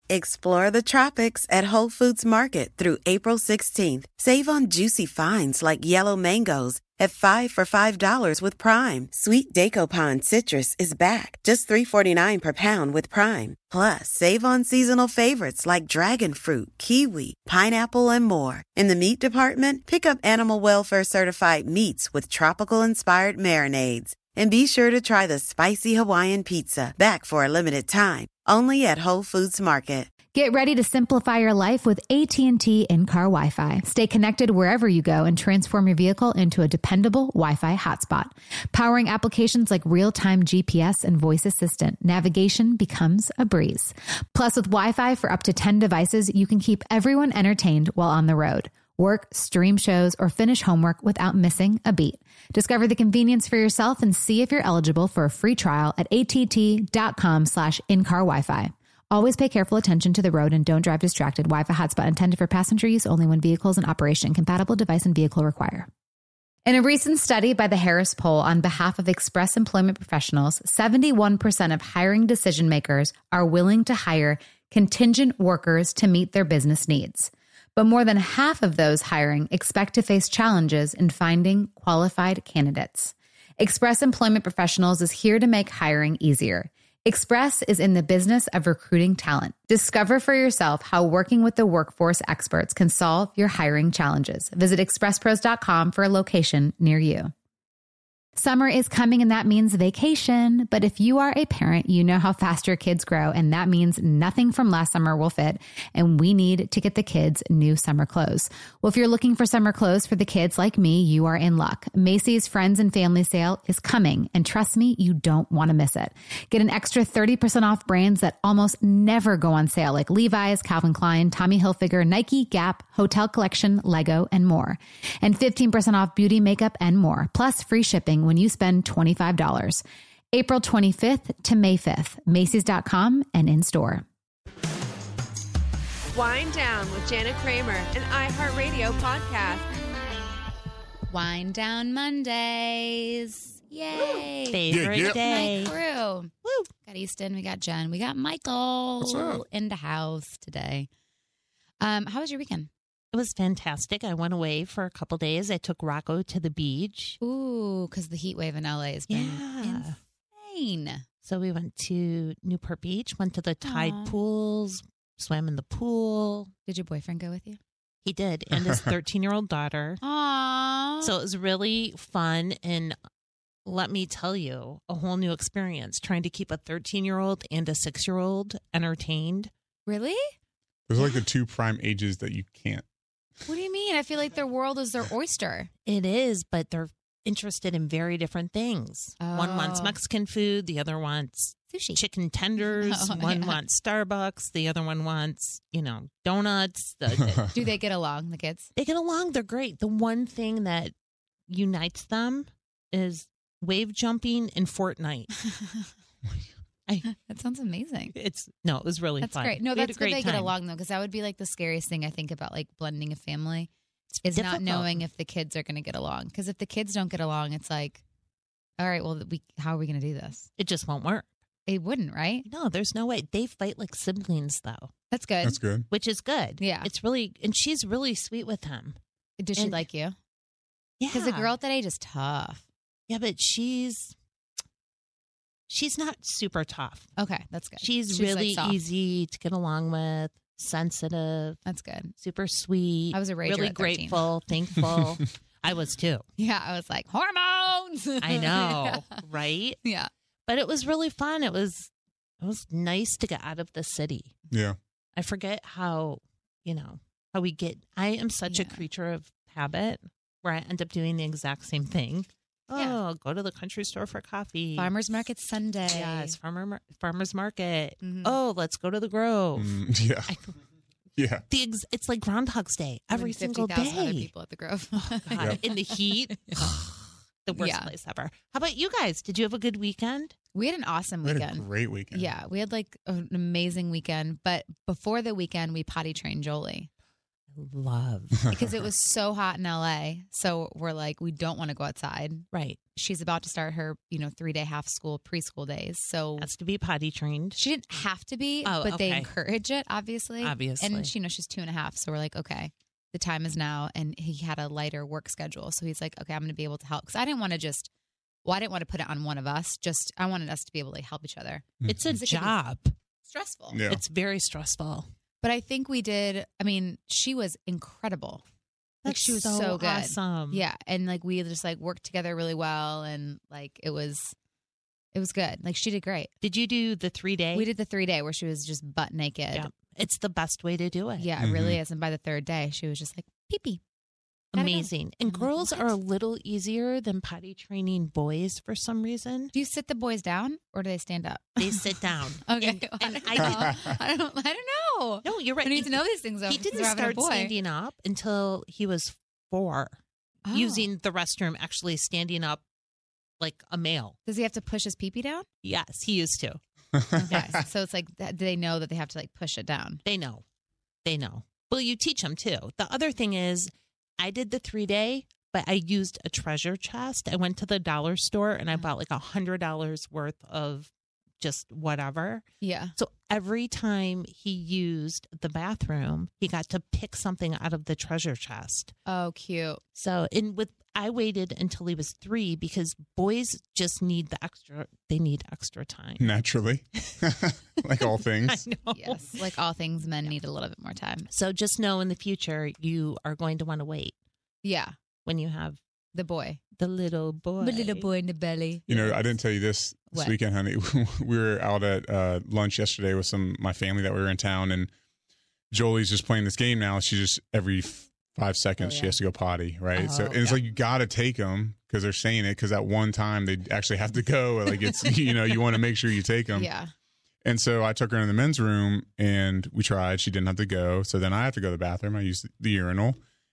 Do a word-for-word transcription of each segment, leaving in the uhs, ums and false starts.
Explore the tropics at Whole Foods Market through April sixteenth. Save on juicy finds like yellow mangoes at five for five dollars with Prime. Sweet Dacopan citrus is back, just three forty-nine per pound with Prime. Plus, save on seasonal favorites like dragon fruit, kiwi, pineapple, and more. In the meat department, pick up Animal Welfare Certified meats with tropical-inspired marinades. And be sure to try the spicy Hawaiian pizza, back for a limited time, only at Whole Foods Market. Get ready to simplify your life with A T and T in-car Wi-Fi. Stay connected wherever you go and transform your vehicle into a dependable Wi-Fi hotspot. Powering applications like real-time G P S and voice assistant, navigation becomes a breeze. Plus, with Wi-Fi for up to ten devices, you can keep everyone entertained while on the road. Work, stream shows, or finish homework without missing a beat. Discover the convenience for yourself and see if you're eligible for a free trial at att.com slash in-car Wi-Fi. Always pay careful attention to the road and don't drive distracted. Wi-Fi hotspot intended for passenger use only when vehicles in operation. Compatible device and vehicle require. In a recent study by the Harris Poll on behalf of Express Employment Professionals, seventy-one percent of hiring decision makers are willing to hire contingent workers to meet their business needs. But more than half of those hiring expect to face challenges in finding qualified candidates. Express Employment Professionals is here to make hiring easier. Express is in the business of recruiting talent. Discover for yourself how working with the workforce experts can solve your hiring challenges. Visit express pros dot com for a location near you. Summer is coming and that means vacation. But if you are a parent, you know how fast your kids grow, and that means nothing from last summer will fit, and we need to get the kids new summer clothes. Well, if you're looking for summer clothes for the kids like me, you are in luck. Macy's Friends and Family Sale is coming, and trust me, you don't want to miss it. Get an extra thirty percent off brands that almost never go on sale, like Levi's, Calvin Klein, Tommy Hilfiger, Nike, Gap, Hotel Collection, Lego, and more. And fifteen percent off beauty, makeup, and more, plus free shipping when you spend twenty-five dollars. April twenty-fifth to May fifth, Macy's dot com and in store. Wind Down with Jana Kramer, an iHeartRadio podcast. Wind Down Mondays. Yay. Favorite Yeah, yeah. day. My crew. Woo. Got Easton, we got Jen, we got Michael What's up? in the house today. Um, how was your weekend? It was fantastic. I went away for a couple days. I took Rocco to the beach. Ooh, because the heat wave in L A has been Yeah. insane. So we went to Newport Beach, went to the tide Aw. pools, swam in the pool. Did your boyfriend go with you? He did, and his thirteen-year-old daughter. Aww. So it was really fun. And let me tell you, a whole new experience trying to keep a thirteen-year-old and a six-year-old entertained. Really? There's like the two prime ages that you can't. What do you mean? I feel like their world is their oyster. It is, but they're interested in very different things. One wants Oh. Mexican food. The other wants Sushi. chicken tenders. Oh, one yeah. wants Starbucks. The other one wants, you know, donuts. The, Do they get along, the kids? they get along. They're great. The one thing that unites them is wave jumping and Fortnite. I, That sounds amazing. it's no, it was really That's fun. great. No, We had that's a good great they get time. along, though, because that would be like the scariest thing I think about, like blending a family, is difficult. not knowing if the kids are going to get along. Because if the kids don't get along, it's like, all right, well, we how are we going to do this? It just won't work. It wouldn't, right? No, there's no way. They fight like siblings, though, That's good. That's good. which is good. Yeah. It's really, and she's really sweet with him. Does she and- like you? Yeah. Because a girl at that age is tough. Yeah, but she's she's not super tough. Okay, that's good. She's, like, really soft. easy to get along with, sensitive, That's good. super sweet. I was a rager really at thirteen. grateful, thankful. I was too. Yeah, I was like, hormones. I know, right? Yeah. But it was really fun. It was it was nice to get out of the city. Yeah. I forget how, you know, how we get I am such a Yeah. creature of habit where I end up doing the exact same thing. Oh, Yeah. go to the country store for coffee. Farmer's Market Sunday. Yes, farmer mar- farmer's market. Mhm. Oh, let's go to the Grove. Mm, yeah. I, Yeah. the ex- it's like Groundhog's Day every single fifty thousand other day. people at the Grove. God, Yep. in the heat, the worst Yeah. place ever. How about you guys? Did you have a good weekend? We had an awesome We had weekend. a great weekend. Yeah, we had like an amazing weekend. But before the weekend, we potty trained Jolie. I love. because it was so hot in L A. So we're like, we don't want to go outside. Right. She's about to start her, you know, three day half school preschool days. So Has to be potty trained. she didn't have to be, Oh, but they okay. encourage it, obviously. Obviously. And she, you know, she's two and a half. So we're like, okay, the time is now. And he had a lighter work schedule. So he's like, okay, I'm going to be able to help. Because I didn't want to just, well, I didn't want to put it on one of us. Just, I wanted us to be able to help each other. It's a Because it could be job. Stressful. Yeah. It's very stressful. But I think we did, I mean, she was incredible. Like That's she was so, so, good. awesome. Yeah. And like we just like worked together really well. And like it was, it was good. Like she did great. Did you do the three day? We did the three day where she was just butt naked. Yeah. It's the best way to do it. Yeah, it really is. And by the third day, she was just like, pee pee. Gotta go. Amazing. And I'm like, girls what? are a little easier than potty training boys for some reason. Do you sit the boys down or do they stand up? They sit down. Okay. And, I and don't I know. did. I don't, I don't know. No, you're right. I need to know these things. Though, He because didn't we're having a start boy. standing up until he was four, Oh. using the restroom, actually standing up like a male. Does he have to push his pee pee down? Yes, he used to. Okay. So it's like, that- do they know that they have to like push it down? They know. They know. Well, you teach them too. The other thing is, I did the three day, but I used a treasure chest. I went to the dollar store and I bought like a hundred dollars worth of just whatever. Yeah. So every time he used the bathroom, he got to pick something out of the treasure chest. Oh, cute. So, in with I waited until he was three because boys just need the extra. They need extra time. Naturally, like all I things. know. Yes. Like all things, men need a little bit more time. So just know in the future you are going to want to wait Yeah. when you have The boy. the little boy. The little boy in the belly. You know, I didn't tell you this this What? weekend, honey. We were out at uh, lunch yesterday with some my family that we were in town, and Jolie's just playing this game now. She just every f- five seconds Oh, yeah. she has to go potty, right? so Oh, and it's yeah. like you got to take them because they're saying it because at one time they actually have to go. Like it's you know you want to make sure you take them. Yeah. And so I took her in the men's room and we tried. She didn't have to go. So then I have to go to the bathroom. I used the urinal.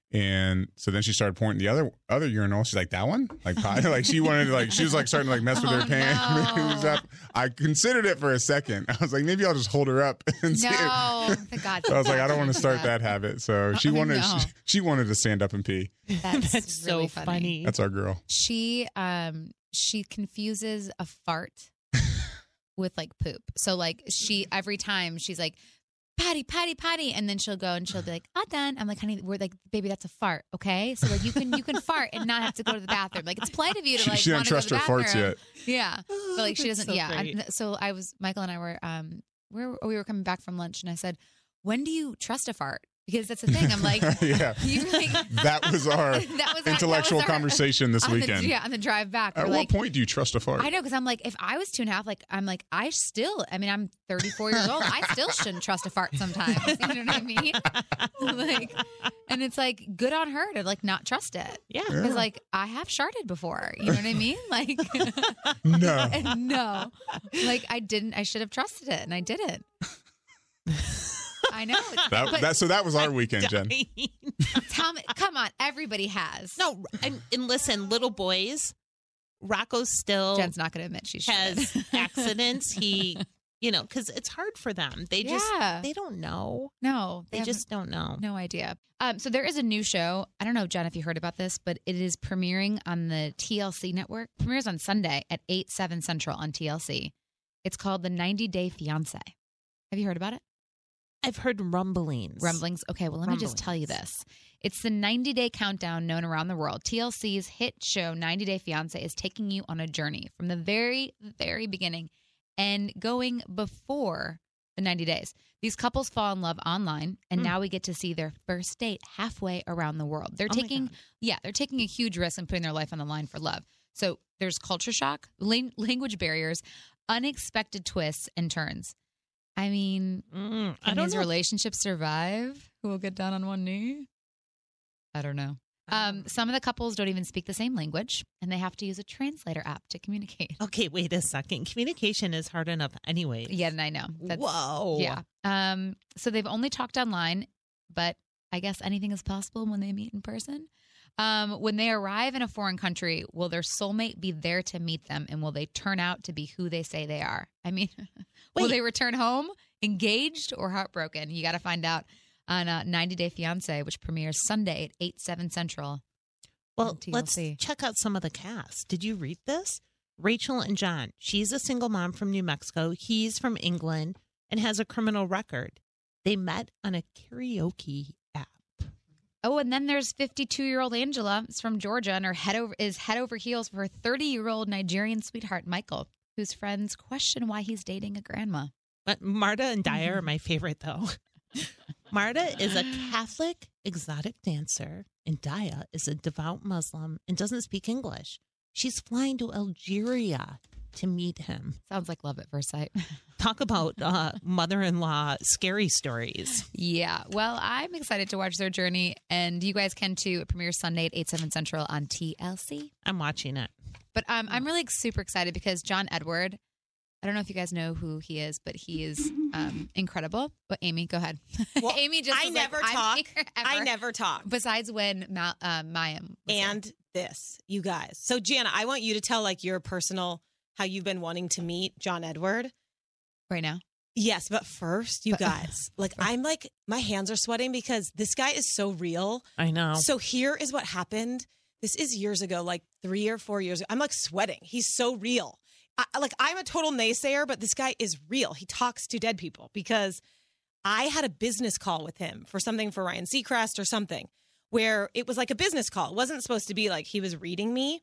And so then she started pointing the other other urinal. She's like, that one? Like, potty? Like she wanted to like, she was like starting to like mess with Oh, her pants. no. It was up. I considered it for a second. I was like, maybe I'll just hold her up and see. No. Thank God. So I was like, I don't want to start that habit. So she Oh, wanted, no. she, she wanted to stand up and pee. That's, That's really so funny. That's our girl. She um she confuses a fart with like poop. So like she every time she's like potty potty potty and then she'll go and she'll be like all done. I'm like honey we're like baby that's a fart okay so like you can you can fart and not have to go to the bathroom like it's polite of you to She, like she wanna doesn't trust go her to the farts bathroom. yet. Yeah but like she That's doesn't so yeah great. I, so I was Michael and I were um we were, we were coming back from lunch and I said when do you trust a fart because that's the thing I'm like Yeah. you like That was our that was our- that intellectual was our- conversation this on the- weekend. yeah on the drive back At we're what like point do you trust a fart? I know, because I'm like, if I was two and a half, like, I'm like, I still, I mean, I'm thirty-four years old. I still shouldn't trust a fart sometimes. You know what I mean? Like, and it's like, good on her to like not trust it. Yeah. Because like, I have sharted before. You know what I mean? Like, No. and no, like, I didn't, I should have trusted it and I didn't. I know. That, but that, so that was our weekend, Jen. Dying. tell me, come on, everybody has. No, and, and listen, little boys, Rocco still Jen's not going to admit she has should. accidents. He, you know, because it's hard for them. They just, Yeah. they don't know. No, They haven't- just don't know. No idea. Um, so there is a new show. I don't know, Jen, if you heard about this, but it is premiering on the T L C network. Premieres on Sunday at eight, seven Central on T L C. It's called The ninety Day Fiancé. Have you heard about it? I've heard rumblings. Rumblings. Okay, well, let me just tell you Rumblings. this. It's the ninety day countdown known around the world. T L C's hit show ninety Day Fiancé is taking you on a journey from the very, very beginning and going before the ninety days. These couples fall in love online, and Mm. now we get to see their first date halfway around the world. They're Oh my taking, God. yeah, they're taking a huge risk and putting their life on the line for love. So there's culture shock, lang- language barriers, unexpected twists and turns. I mean, Mm, I can don't these know. relationships survive? Who will get down on one knee? I don't know. Um, some of the couples don't even speak the same language, and they have to use a translator app to communicate. Okay, wait a second. Communication is hard enough anyway. Yeah, and I know. That's, Whoa. Yeah. Um, so they've only talked online, but I guess anything is possible when they meet in person. Um, when they arrive in a foreign country, will their soulmate be there to meet them, and will they turn out to be who they say they are? I mean, will Wait. they return home engaged or heartbroken? You got to find out. on uh, ninety Day Fiance, which premieres Sunday at eight, seven Central. Well, let's check out some of the cast. Did you read this? Rachel and John. She's a single mom from New Mexico. He's from England and has a criminal record. They met on a karaoke app. Oh, and then there's fifty-two-year-old Angela. It's from Georgia, and her head over is head over heels for her thirty-year-old Nigerian sweetheart, Michael, whose friends question why he's dating a grandma. But Marta and Daya mm-hmm. are my favorite, though. Marta is a Catholic exotic dancer, and Daya is a devout Muslim and doesn't speak English. She's flying to Algeria to meet him. Sounds like love at first sight. Talk about uh, mother-in-law scary stories. Yeah. Well, I'm excited to watch their journey, and you guys can too. It premieres Sunday at eight, seven Central on T L C. I'm watching it. But um, I'm really super excited because John Edward, I don't know if you guys know who he is, but he is um, incredible. But Amy, go ahead. Well, Amy just I was never like, talk. I never talk. Besides when Ma- uh, Mayim was and there. this, you guys. So Jana, I want you to tell like your personal how you've been wanting to meet John Edward right now. Yes, but first, you guys, like I'm like my hands are sweating because this guy is so real. I know. So here is what happened. This is years ago, like three or four years ago. I'm like sweating. He's so real. I, like I'm a total naysayer, but this guy is real. He talks to dead people because I had a business call with him for something for Ryan Seacrest or something where it was like a business call. It wasn't supposed to be like he was reading me.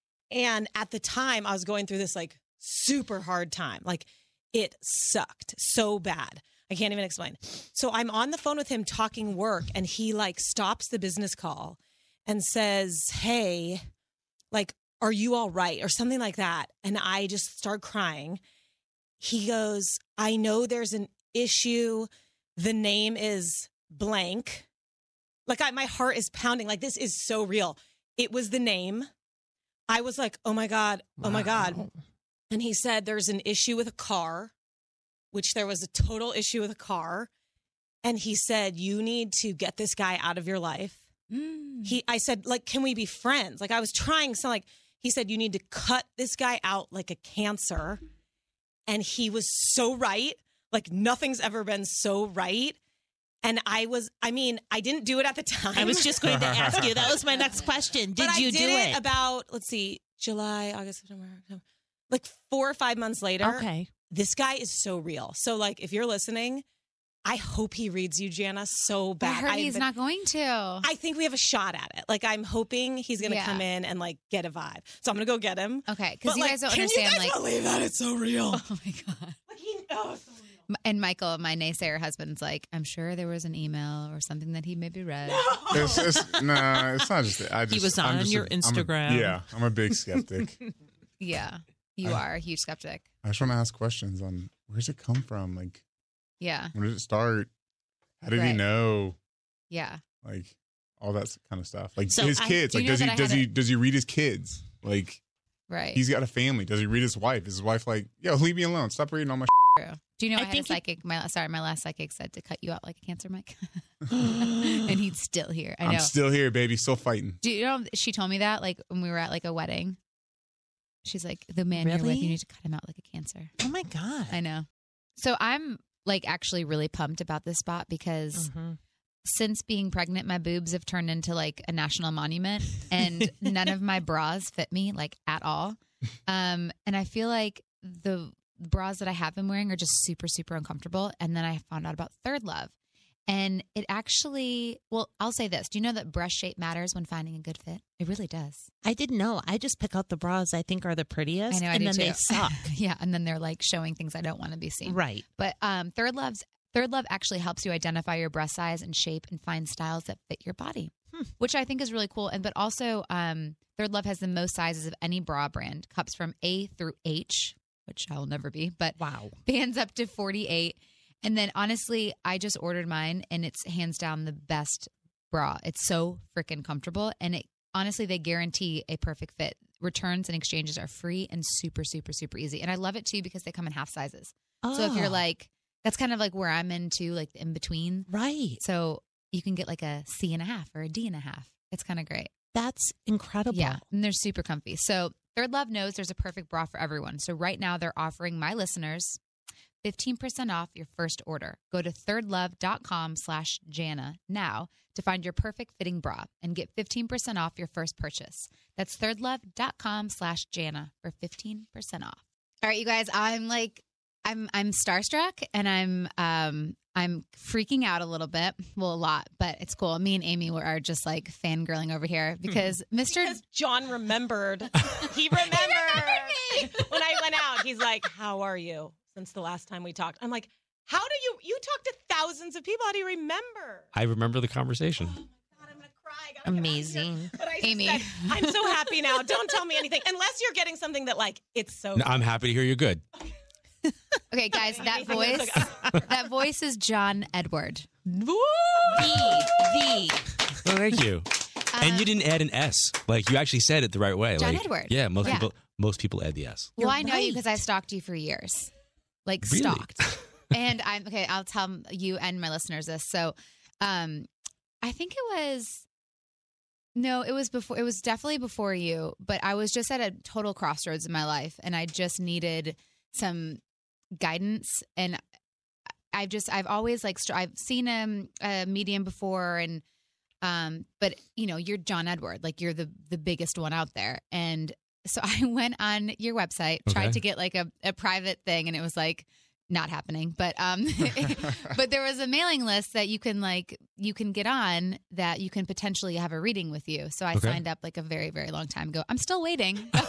And at the time I was going through this like super hard time. Like it sucked so bad. I can't even explain. So I'm on the phone with him talking work and he like stops the business call and says, hey, like, are you all right? Or something like that. And I just start crying. He goes, I know there's an issue. The name is blank. Like I, my heart is pounding. Like this is so real. It was the name. I was like, oh my God, oh my God. And he said there's an issue with a car, which there was a total issue with a car. And he said, you need to get this guy out of your life. Mm. He, I said, like, can we be friends? Like I was trying so like, he said, you need to cut this guy out like a cancer. And he was so right. Like nothing's ever been so right. And I was, I mean, I didn't do it at the time. I was just going to ask you. That was my next question. Did but you I did do it? it? About, let's see, July, August, September, October, like four or five months later. Okay. This guy is so real. So like, if you're listening, I hope he reads you, Jana, so bad. I heard I've he's been, not going to. I think we have a shot at it. Like, I'm hoping he's going to Yeah. come in and like get a vibe. So I'm going to go get him. Okay, because But, you like, guys don't can understand. you guys like, believe that? It's so real. oh my God. Like, he, oh, it's so real. And Michael, my naysayer husband's like, I'm sure there was an email or something that he maybe read. It's, it's, nah, it's not just that. I just, was I'm on just your a- I'm a- Instagram. yeah, I'm a big skeptic. Yeah, you I- are a huge skeptic. I just want to ask questions on where's it come from? Like, Yeah, when did it start? How did he Right. know? yeah. Like, all that kind of stuff. Like So his I- kids. do you Like, know does he that I does had he a- does he read his kids? Like, Right. he's got a family. Does he read his wife? Is his wife like, yo, leave me alone. Stop reading all my. True. Do you know I, I had think a you- psychic? My sorry, my last psychic said to cut you out like a cancer, Mike, and he's still here. I know. I'm still here, baby. Still fighting. Do you know she told me that like when we were at like a wedding? She's like, the man you're with, Really? you need to cut him out like a cancer. Oh my God. I know. So I'm like actually really pumped about this spot because Mhm. since being pregnant, my boobs have turned into like a national monument, and none of my bras fit me like at all. Um, and I feel like the bras that I have been wearing are just super, super uncomfortable. And then I found out about Third Love. And it actually, well, I'll say this. Do you know that breast shape matters when finding a good fit? It really does. I didn't know. I just pick out the bras I think are the prettiest. I know, I and do then too. they suck. Yeah. And then they're like showing things I don't want to be seen. Right. But um, Third Love's Third Love actually helps you identify your breast size and shape and find styles that fit your body, Hmm. which I think is really cool. And but also, um, Third Love has the most sizes of any bra brand. Cups from A through H, which I will never be, but Wow. bands up to forty-eight. And then honestly, I just ordered mine, and it's hands down the best bra. It's so freaking comfortable, and it honestly they guarantee a perfect fit. Returns and exchanges are free and super, super, super easy. And I love it too because they come in half sizes. So if you're Oh, like, that's kind of like where I'm into, like the in between. right. So you can get like a C and a half or a D and a half. It's kind of great. That's incredible. Yeah. And they're super comfy. So Third Love knows there's a perfect bra for everyone. So right now they're offering my listeners fifteen percent off your first order. Go to thirdlove.com slash Jana now to find your perfect fitting bra and get fifteen percent off your first purchase. That's thirdlove.com slash Jana for fifteen percent off. All right, you guys, I'm like, I'm I'm starstruck and I'm um I'm freaking out a little bit. Well, a lot, but it's cool. Me and Amy are just like fangirling over here because Mister Because John remembered. He remembered. He when I went out, he's like, "How are you?" Since the last time we talked, I'm like, "How do you? You talk to thousands of people. How do you remember?" I remember the conversation. Oh my God, I'm gonna cry. I gotta get out of Amazing. here. But I just Amy. said, I'm so happy now. Don't tell me anything unless you're getting something that like it's so. No, I'm happy to hear you're good. Okay, guys, that Anything voice that's that voice is John Edward. The, the. Well, thank you. and you didn't add an S. Like you actually said it the right way. John like, Edward. Yeah, most Yeah. people most people add the S. Well, You're I know you right. because I've stalked you for years. Like Really? stalked. And I'm okay, I'll tell you and my listeners this. So um I think it was no, it was before it was definitely before you, but I was just at a total crossroads in my life and I just needed some guidance and I've just I've always like str- I've seen a, a medium before and um but you know, you're John Edward, like you're the the biggest one out there. And so I went on your website, tried Okay. to get like a, a private thing and it was like not happening. But um but there was a mailing list that you can like you can get on that you can potentially have a reading with you. So I Okay. signed up like a very, very long time ago. I'm still waiting. Like,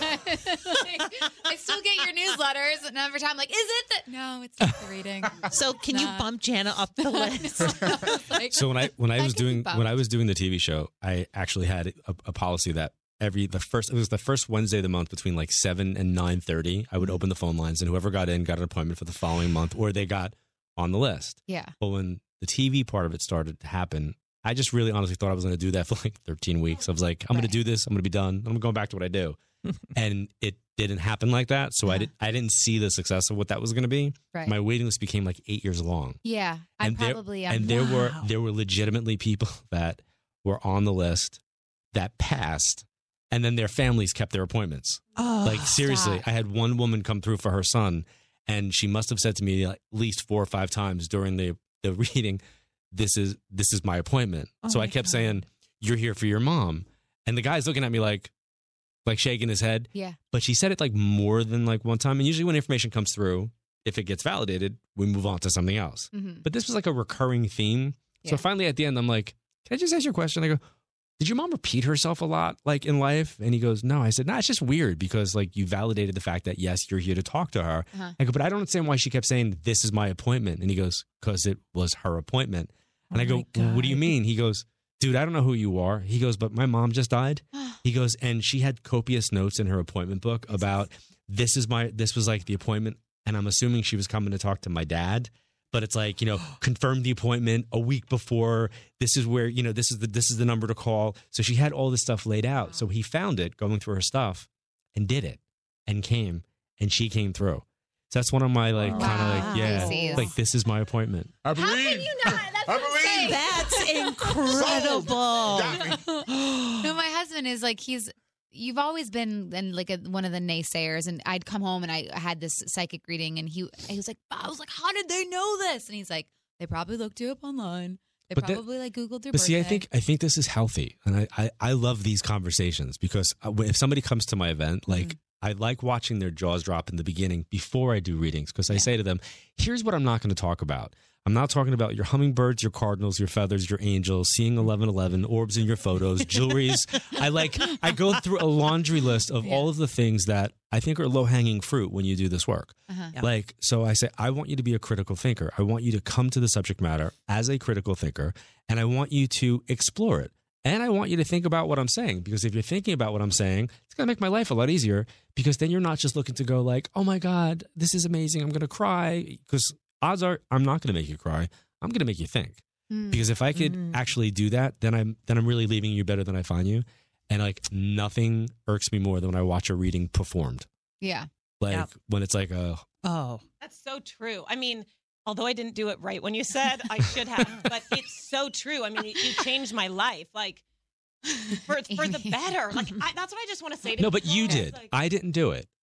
I still get your newsletters and every time I'm like, is it that no, it's not the reading. So can you Nah. bump Jana up the list? Like, So when I when I I was can be doing bumped. when I was doing the T V show, I actually had a, a policy that every the first it was the first Wednesday of the month between like seven and nine thirty, I would open the phone lines and whoever got in got an appointment for the following month or they got on the list. yeah. But when the T V part of it started to happen, I just really honestly thought I was going to do that for like thirteen weeks. I was like, I'm going Right. to do this. I'm going to be done. I'm going back to what I do. And it didn't happen like that. So I Uh-huh. did I didn't see the success of what that was going to be. Right. My waiting list became like eight years long. Yeah. I And there- probably am. and there were Wow. there were legitimately people that were on the list that passed and then their families kept their appointments. Oh, Like seriously, stop. I had one woman come through for her son and she must have said to me like, at least four or five times during the the reading, this is this is my appointment. Oh so I my kept God. saying, you're here for your mom. And the guy's looking at me like like shaking his head. Yeah. But she said it like more than like one time. And usually when information comes through, if it gets validated, we move on to something else. Mhm. But this was like a recurring theme. Yeah. So finally at the end, I'm like, can I just ask you a question? I go, did your mom repeat herself a lot like in life? And he goes, no. I said, no, nah, it's just weird because like you validated the fact that yes, you're here to talk to her. Uh-huh. I go, but I don't understand why she kept saying this is my appointment. And he goes, because it was her appointment. And Oh I go, my well, what do you God. mean? He goes, dude, I don't know who you are. He goes, but my mom just died. He goes, and she had copious notes in her appointment book about this is my, this was like the appointment. And I'm assuming she was coming to talk to my dad. But it's like, you know, confirm the appointment a week before. This is where, you know, this is the this is the number to call. So she had all this stuff laid out. So he found it going through her stuff and did it and came and she came through. So that's one of my like Wow. kind of like, yeah, Pisces. like this is my appointment. I believe. How can you not? That's I what I'm saying. believe. That's incredible. Got me. No, my husband is like he's. You've always been in like a, one of the naysayers, and I'd come home and I had this psychic reading, and he he was like, I was like, how did they know this? And he's like, they probably looked you up online. They But that- probably like Googled your But birthday. see, I think I think this is healthy, and I, I, I love these conversations because uh, if somebody comes to my event, like Mm-hmm. I like watching their jaws drop in the beginning before I do readings because I say to them, "Here's what I'm not going to talk about. I'm not talking about your hummingbirds, your cardinals, your feathers, your angels, seeing eleven eleven, orbs in your photos, jewelries." I like I go through a laundry list of all of the things that I think are low hanging fruit when you do this work. Uh-huh. Yeah. Like, so I say, I want you to be a critical thinker. I want you to come to the subject matter as a critical thinker, and I want you to explore it. And I want you to think about what I'm saying, because if you're thinking about what I'm saying, it's going to make my life a lot easier, because then you're not just looking to go like, oh my God, this is amazing, I'm going to cry. Because odds are I'm not going to make you cry. I'm going to make you think. Mm. Because if I could Mm. actually do that, then I'm then I'm really leaving you better than I find you. And like nothing irks me more than when I watch a reading performed. Yeah. Like Yep. when it's like a Oh, That's so true. I mean, although I didn't do it right when you said I should have, but it's so true. I mean, you, you changed my life, like for for the better. Like I, that's what I just want to say to no, but people. you It's did. like- I didn't do it.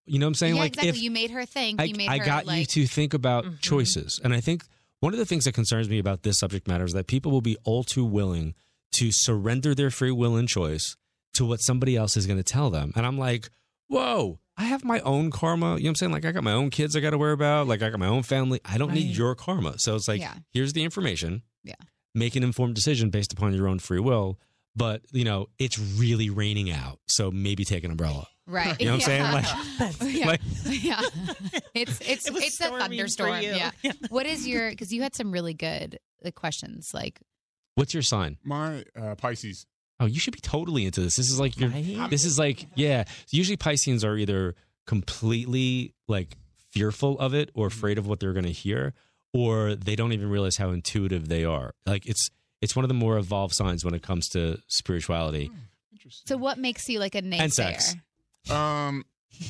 You know what I'm saying? Yeah, like exactly. if You made her think. I, you made I her got like, you to think about Mhm. choices. And I think one of the things that concerns me about this subject matter is that people will be all too willing to surrender their free will and choice to what somebody else is going to tell them. And I'm like, whoa, I have my own karma. You know what I'm saying? Like, I got my own kids I got to worry about. Like, I got my own family. I don't need Right. your karma. So it's like, Yeah. here's the information. Yeah. Make an informed decision based upon your own free will. But, you know, it's really raining out. So maybe take an umbrella. right. You know what I'm saying? Yeah. Like, yeah. like yeah. It's it's It was it's a storming for thunderstorm. you. Yeah. What is your? Because you had some really good like, questions. Like, what's your sign? My uh, Pisces. Oh, you should be totally into this. This is like your. Right? This is like yeah. Usually Pisceans are either completely like fearful of it or afraid of what they're going to hear, or they don't even realize how intuitive they are. Like it's it's one of the more evolved signs when it comes to spirituality. Interesting. so what makes you like a naysayer? And sex. Um,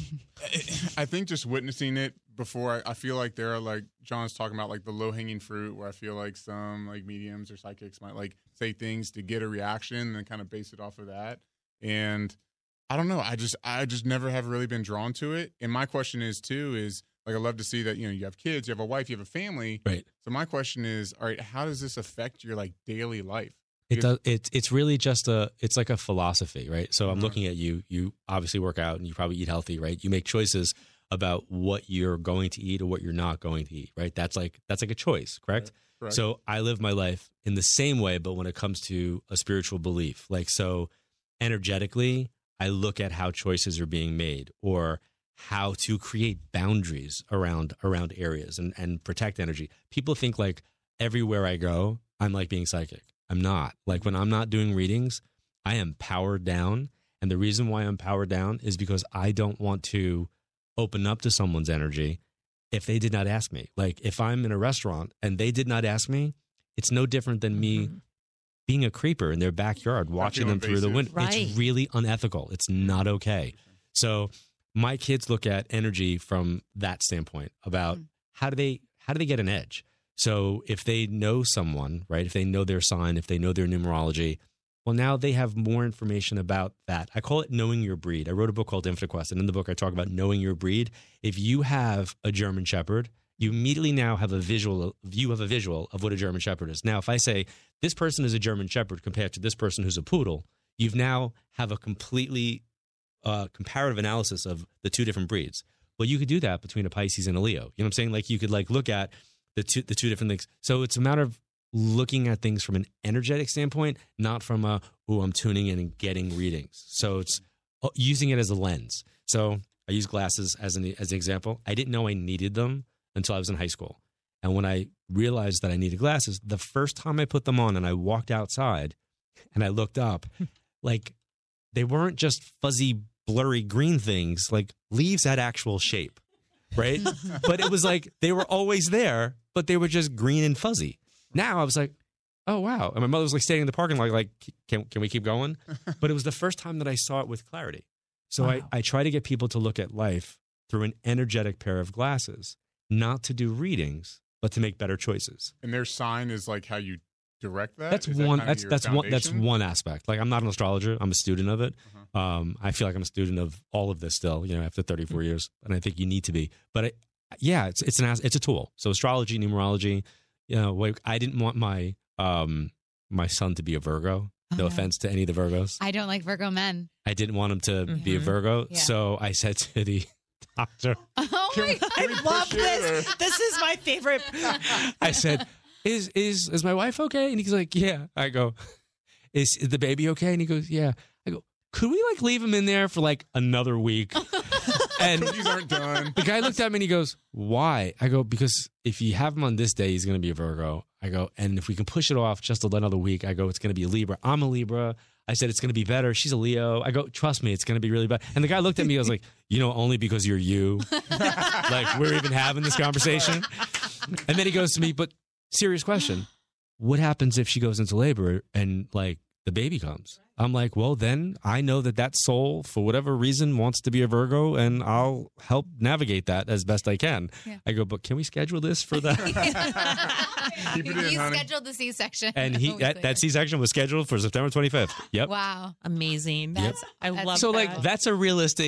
I think just witnessing it before, I, I feel like there are like John's talking about like the low hanging fruit, where I feel like some like mediums or psychics might like say things to get a reaction and then kind of base it off of that. And I don't know, I just I just never have really been drawn to it. And my question is too is like I love to see that you know you have kids, you have a wife, you have a family. Right. So my question is, all right, how does this affect your like daily life? It does. It's it's really just a. It's like a philosophy, right? So I'm Mhm. looking at you. You obviously work out and you probably eat healthy, right? You make choices about what you're going to eat or what you're not going to eat, right? That's like that's like a choice, correct? Correct. So I live my life in the same way, but when it comes to a spiritual belief, like so, energetically, I look at how choices are being made or how to create boundaries around around areas and and protect energy. People think like everywhere I go, I'm like being psychic. I'm not. Like when I'm not doing readings, I am powered down. And the reason why I'm powered down is because I don't want to open up to someone's energy if they did not ask me. Like if I'm in a restaurant and they did not ask me, it's no different than me Mhm. being a creeper in their backyard, watching feel them through the invasive. window. Right. It's really unethical. It's not okay. So my kids look at energy from that standpoint about Mm. how do they how do they get an edge? So if they know someone, right, if they know their sign, if they know their numerology, well, now they have more information about that. I call it knowing your breed. I wrote a book called Infinite Quest, and in the book I talk about knowing your breed. If you have a German Shepherd, you immediately now have a visual, you have a visual of what a German Shepherd is. Now, if I say this person is a German Shepherd compared to this person who's a poodle, you've now have a completely uh, comparative analysis of the two different breeds. Well, you could do that between a Pisces and a Leo. You know what I'm saying? Like you could like look at the two the two different things. So it's a matter of looking at things from an energetic standpoint, not from a oh I'm tuning in and getting readings. So it's uh, using it as a lens. So I use glasses as an as an example. I didn't know I needed them until I was in high school, and when I realized that I needed glasses, the first time I put them on and I walked outside, and I looked up, like they weren't just fuzzy, blurry green things. Like leaves had actual shape. Right? But it was like they were always there, but they were just green and fuzzy. Now I was like, oh, wow. And my mother was like standing in the parking lot, like, can, can we keep going? But it was the first time that I saw it with clarity. So Wow. I, I try to get people to look at life through an energetic pair of glasses, not to do readings, but to make better choices. And their sign is like how you direct that. That's Is that one. kind of That's your that's one. That's foundation? one aspect. Like I'm not an astrologer. I'm a student of it. Uh-huh. Um, I feel like I'm a student of all of this still. You know, after thirty-four years, and I think you need to be. But I, yeah, it's it's an as- it's a tool. So astrology, numerology. You know, like I didn't want my um my son to be a Virgo. Oh, No no. offense to any of the Virgos. I don't like Virgo men. I didn't want him to be a Mhm. Virgo. Yeah. So I said to the doctor, Oh my God. I we love push it, this. This is my favorite. I said, "Is is is my wife okay?" And he's like, "Yeah." I go, "Is, is the baby okay?" And he goes, "Yeah." I go, "Could we like leave him in there for like another week?" And Cookies aren't done. the guy looked at me and he goes, "Why?" I go, "Because if you have him on this day, he's going to be a Virgo." I go, "And if we can push it off just another week," I go, "It's going to be a Libra." I'm a Libra. I said, "It's going to be better." She's a Leo. I go, "Trust me, it's going to be really bad." And the guy looked at me. I was like, "You know, only because you're you." Like we're even having this conversation. And then he goes to me, "But serious question, what happens if she goes into labor and like the baby comes?" I'm like, "Well, then I know that that soul, for whatever reason, wants to be a Virgo, and I'll help navigate that as best I can." Yeah. I go, "But can we schedule this for that?" Keep it in, You honey. scheduled the C-section. And he that, that C-section was scheduled for September twenty-fifth. Yep. Wow. Amazing. That's, I that's love So that. like that's a realistic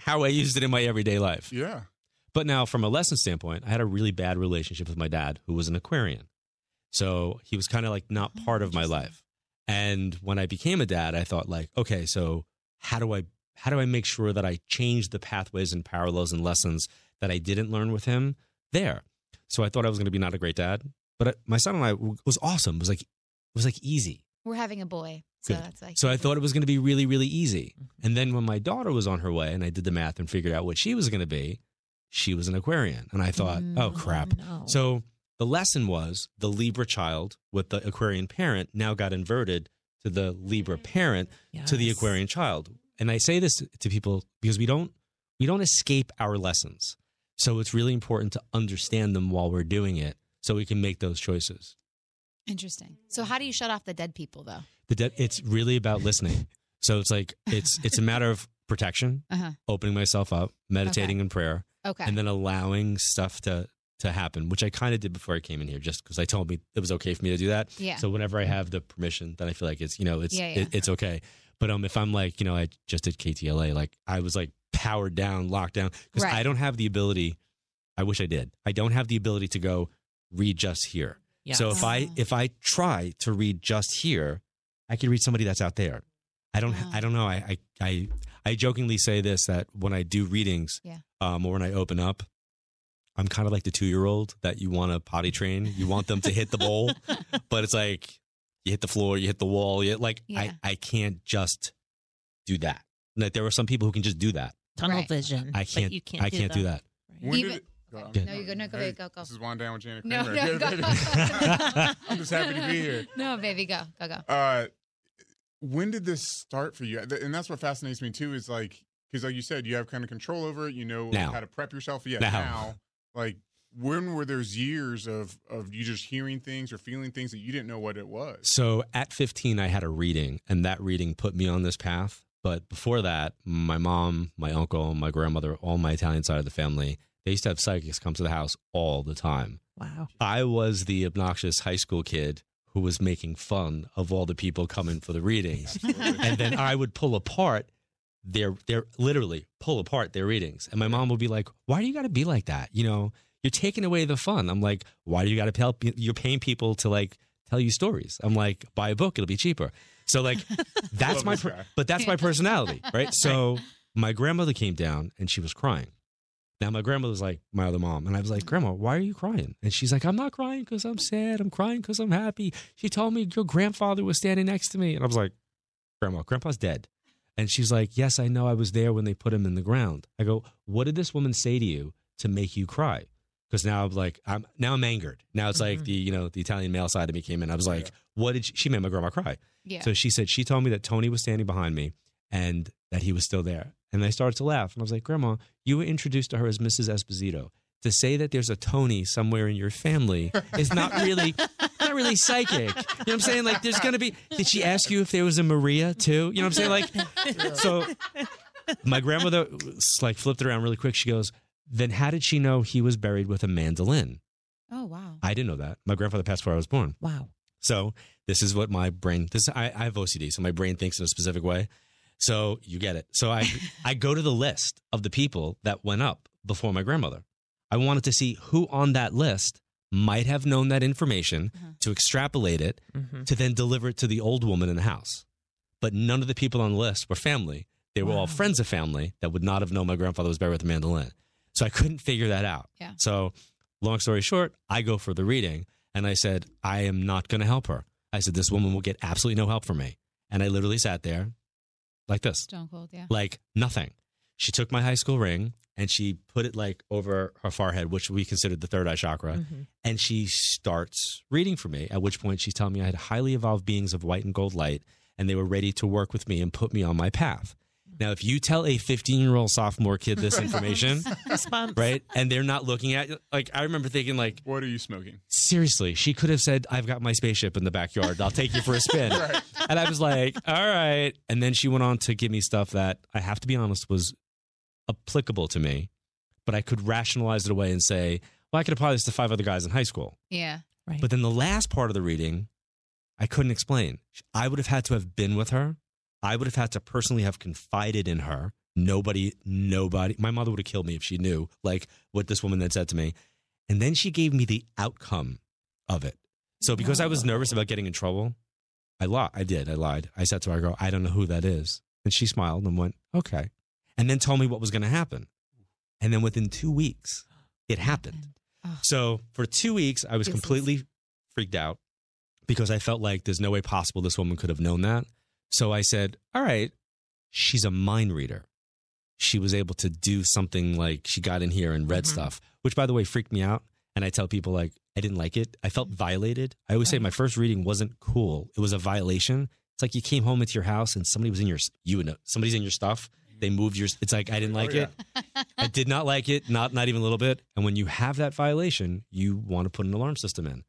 how I used it in my everyday life. Yeah. But now, from a lesson standpoint, I had a really bad relationship with my dad, who was an Aquarian. So he was kind of like not part of my life. And when I became a dad, I thought like, okay, so how do I how do I make sure that I change the pathways and parallels and lessons that I didn't learn with him there? So I thought I was going to be not a great dad, but my son and I w- was awesome. It was like it was like easy. We're having a boy. So Good. that's like So I thought it was going to be really, really easy. And then when my daughter was on her way and I did the math and figured out what she was going to be, she was an Aquarian. And I thought, oh, crap. no. So the lesson was the Libra child with the Aquarian parent now got inverted to the Libra parent to the Yes. Aquarian child. And I say this to people because we don't we don't escape our lessons. So it's really important to understand them while we're doing it so we can make those choices. interesting. So how do you shut off the dead people though? The de- it's really about listening. So it's like it's it's a matter of protection, Uh-huh. opening myself up, meditating Okay. in prayer, Okay. and then allowing stuff to to happen, which I kind of did before I came in here, just because I told me it was okay for me to do that. Yeah. So whenever I have the permission, then I feel like it's you know it's Yeah, yeah. It, it's okay. But um, if I'm like you know I just did K T L A, like I was like powered down, locked down, because Right. I don't have the ability. I wish I did. I don't have the ability to go read just here. Yes. So if I Oh. if I try to read just here, I can read somebody that's out there. I don't Oh. I don't know. I, I I I jokingly say this that when I do readings, Yeah. um, or when I open up, I'm kind of like the two year old that you want to potty train. You want them to hit the bowl, but it's like you hit the floor, you hit the wall. You like Yeah. I I can't just do that. Like there are some people who can just do that. Tunnel Right. vision. I but can't. you can't I can't do that. When Even- did it, go on. Yeah. No, you go. No, go, Hey, baby, go, go. This is Juan Down with Janet No, Kramer. no, Good, go. baby. I'm just happy to be here. No, baby, go, go, go. Uh, when did this start for you? And that's what fascinates me too. Is like because, like you said, you have kind of control over it. You know Now. how to prep yourself. Yeah, Now. now. Like, when were those years of of you just hearing things or feeling things that you didn't know what it was? So at fifteen, I had a reading, and that reading put me on this path. But before that, my mom, my uncle, my grandmother, all my Italian side of the family, they used to have psychics come to the house all the time. Wow. I was the obnoxious high school kid who was making fun of all the people coming for the readings. And then I would pull apart their, their literally pull apart their readings. And my mom would be like, why do you got to be like that? You know, you're taking away the fun. I'm like, why do you got to help? You're paying people to like tell you stories. I'm like, buy a book, it'll be cheaper. So like, that's Love my, this per- guy. but that's my personality, right? So my grandmother came down and she was crying. Now my grandmother was like my other mom, and I was like, Grandma, why are you crying? And she's like, I'm not crying because I'm sad. I'm crying because I'm happy. She told me your grandfather was standing next to me, and I was like, Grandma, Grandpa's dead. And she's like, yes, I know. I was there when they put him in the ground. I go, what did this woman say to you to make you cry? Because now I'm like, I'm now I'm angered. Now it's like the you know the Italian male side of me came in. I was like, what did she, she made my grandma cry? Yeah. So she said she told me that Tony was standing behind me and that he was still there. And I started to laugh. And I was like, Grandma, you were introduced to her as Missus Esposito. To say that there's a Tony somewhere in your family is not really not really psychic. You know what I'm saying? Like there's gonna be did she ask you if there was a Maria too? You know what I'm saying? Like so my grandmother like flipped it around really quick. She goes, then how did she know he was buried with a mandolin? Oh, wow. I didn't know that. My grandfather passed before I was born. Wow. So this is what my brain. This I, I have O C D, so my brain thinks in a specific way. So you get it. So I I go to the list of the people that went up before my grandmother. I wanted to see who on that list might have known that information Uh-huh. to extrapolate it to then deliver it to the old woman in the house. But none of the people on the list were family. They were all Wow. friends of family that would not have known my grandfather was buried with a mandolin. So I couldn't figure that out. Yeah. So long story short, I go for the reading and I said, I am not going to help her. I said, this woman will get absolutely no help from me. And I literally sat there like this, Stone cold, yeah. like nothing. She took my high school ring and she put it like over her forehead, which we considered the third eye chakra. Mm-hmm. And she starts reading for me, at which point she's telling me I had highly evolved beings of white and gold light, and they were ready to work with me and put me on my path. Now, if you tell a fifteen-year-old sophomore kid this information, Goosebumps. right, and they're not looking at, like, I remember thinking, like, What are you smoking? seriously, she could have said, I've got my spaceship in the backyard. I'll take you for a spin. And I was like, all right. And then she went on to give me stuff that I have to be honest was applicable to me, but I could rationalize it away and say, well, I could apply this to five other guys in high school. Yeah. Right. But then the last part of the reading, I couldn't explain. I would have had to have been with her. I would have had to personally have confided in her Nobody, nobody. My mother would have killed me if she knew like what this woman had said to me. And then she gave me the outcome of it. So because I was nervous about getting in trouble, I lied. I did. I lied. I said to her, I go, I don't know who that is. And she smiled and went, okay. And then told me what was going to happen. And then within two weeks, it happened. Oh. So for two weeks, I was This completely is- freaked out because I felt like there's no way possible this woman could have known that. So I said, all right, she's a mind reader. She was able to do something like she got in here and read Mm-hmm. stuff, which, by the way, freaked me out. And I tell people, like, I didn't like it. I felt violated. I always say my first reading wasn't cool. It was a violation. It's like you came home into your house and somebody was in your, you would know, somebody's in your stuff. They moved your, it's like, I didn't like Oh, yeah. it. I did not like it, not not even a little bit. And when you have that violation, you want to put an alarm system in.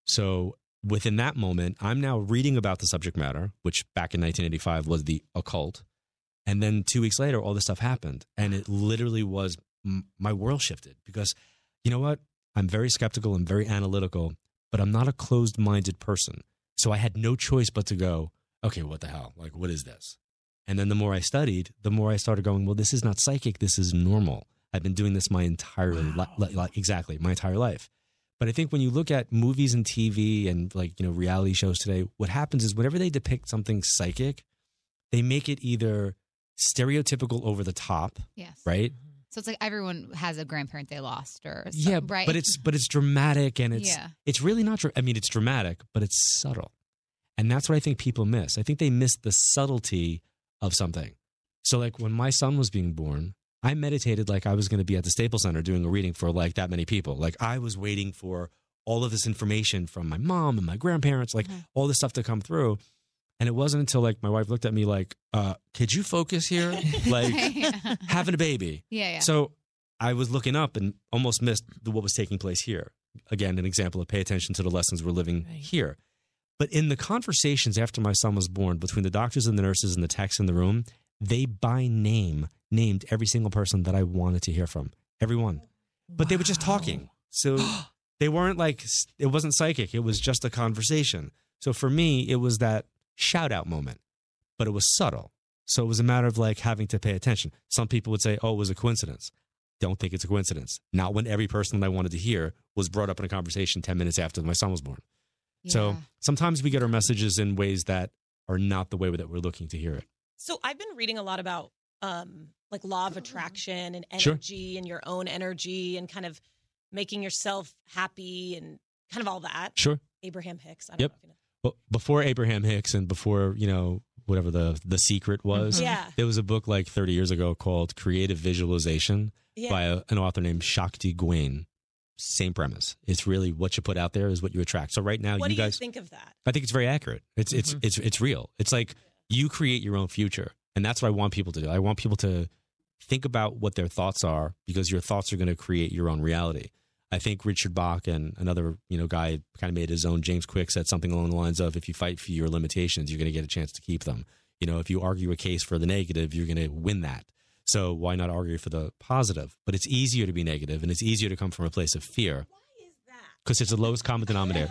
So within that moment, I'm now reading about the subject matter, which back in nineteen eighty-five was the occult. And then two weeks later, all this stuff happened. And it literally was, m- my world shifted because, you know what? I'm very skeptical and very analytical, but I'm not a closed-minded person. So I had no choice but to go, okay, what the hell? Like, what is this? And then the more I studied, the more I started going, well, this is not psychic. This is normal. I've been doing this my entire life. Li- li- exactly, my entire life. But I think when you look at movies and T V and like, you know, reality shows today, what happens is whenever they depict something psychic, they make it either stereotypical over the top, Yes. right? So it's like everyone has a grandparent they lost or Yeah, some- right? but it's but it's dramatic and it's Yeah. it's really not. dra- I mean, it's dramatic, but it's subtle, and that's what I think people miss. I think they miss the subtlety of something. So, like when my son was being born, I meditated like I was going to be at the Staples Center doing a reading for like that many people. Like I was waiting for all of this information from my mom and my grandparents, like Mm-hmm. all this stuff to come through. And it wasn't until like my wife looked at me like, uh, "Could you focus here?" Like having a baby. yeah, yeah. So I was looking up and almost missed the, what was taking place here. Again, an example of pay attention to the lessons we're living Right. here. But in the conversations after my son was born, between the doctors and the nurses and the techs in the room, they by name named every single person that I wanted to hear from. Everyone. But they were just talking. So they weren't like, it wasn't psychic. It was just a conversation. So for me, it was that shout out moment, but it was subtle. So it was a matter of like having to pay attention. Some people would say, oh, it was a coincidence. Don't think it's a coincidence. Not when every person that I wanted to hear was brought up in a conversation ten minutes after my son was born. So Yeah. sometimes we get our messages in ways that are not the way that we're looking to hear it. So I've been reading a lot about um, like law of attraction and Sure. energy and your own energy and kind of making yourself happy and kind of all that. Sure. Abraham Hicks. I don't Yep. know if you know. Well, before Abraham Hicks and before, you know, whatever the the secret was, Yeah. there was a book like thirty years ago called Creative Visualization Yeah. by a, an author named Shakti Gawain. Same premise. It's really what you put out there is what you attract. So right now, what you do guys, you think of that? I think it's very accurate. It's it's it's it's real. It's like you create your own future, and that's what I want people to do. I want people to think about what their thoughts are because your thoughts are going to create your own reality. I think Richard Bach and another you know guy kind of made his own. James Quick said something along the lines of, "If you fight for your limitations, you're going to get a chance to keep them. You know, if you argue a case for the negative, you're going to win that. So why not argue for the positive? But it's easier to be negative, and it's easier to come from a place of fear." Because it's the lowest common denominator.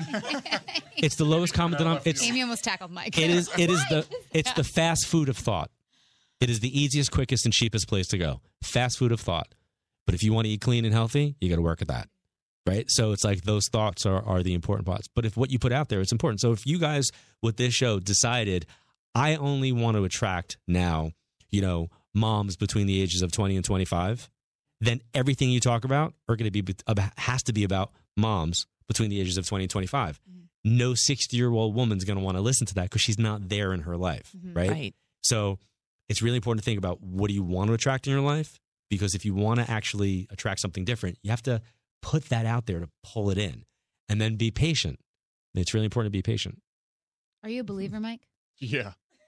It's the lowest common denominator. It's Amy almost tackled Mike. it is it is the it's the fast food of thought. It is the easiest, quickest, and cheapest place to go. Fast food of thought. But if you want to eat clean and healthy, you got to work at that. Right? So it's like those thoughts are, are the important parts. But if what you put out there, it's important. So if you guys with this show decided, I only want to attract now, you know, moms between the ages of twenty and twenty-five, then everything you talk about are going to be about, has to be about moms between the ages of twenty and twenty-five. Mm-hmm. No sixty-year-old woman's going to want to listen to that because she's not there in her life, Mm-hmm. right? Right. So it's really important to think about what do you want to attract in your life? Because if you want to actually attract something different, you have to put that out there to pull it in and then be patient. It's really important to be patient. Are you a believer, Mike? Yeah.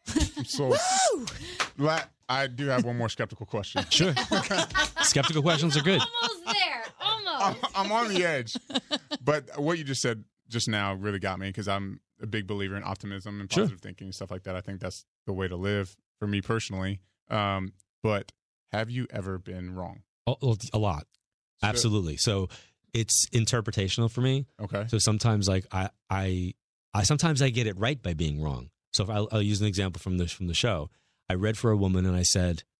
So la- I do have one more skeptical question. Sure. Skeptical questions are good. Almost there. I'm, Almost. I'm on the edge. But what you just said just now really got me because I'm a big believer in optimism and Sure. positive thinking and stuff like that. I think that's the way to live for me personally. Um, but have you ever been wrong? A, a lot. So- Absolutely. So it's interpretational for me. Okay. So sometimes like I, I, I sometimes I get it right by being wrong. So if I'll, I'll use an example from the, from the show. I read for a woman and I said,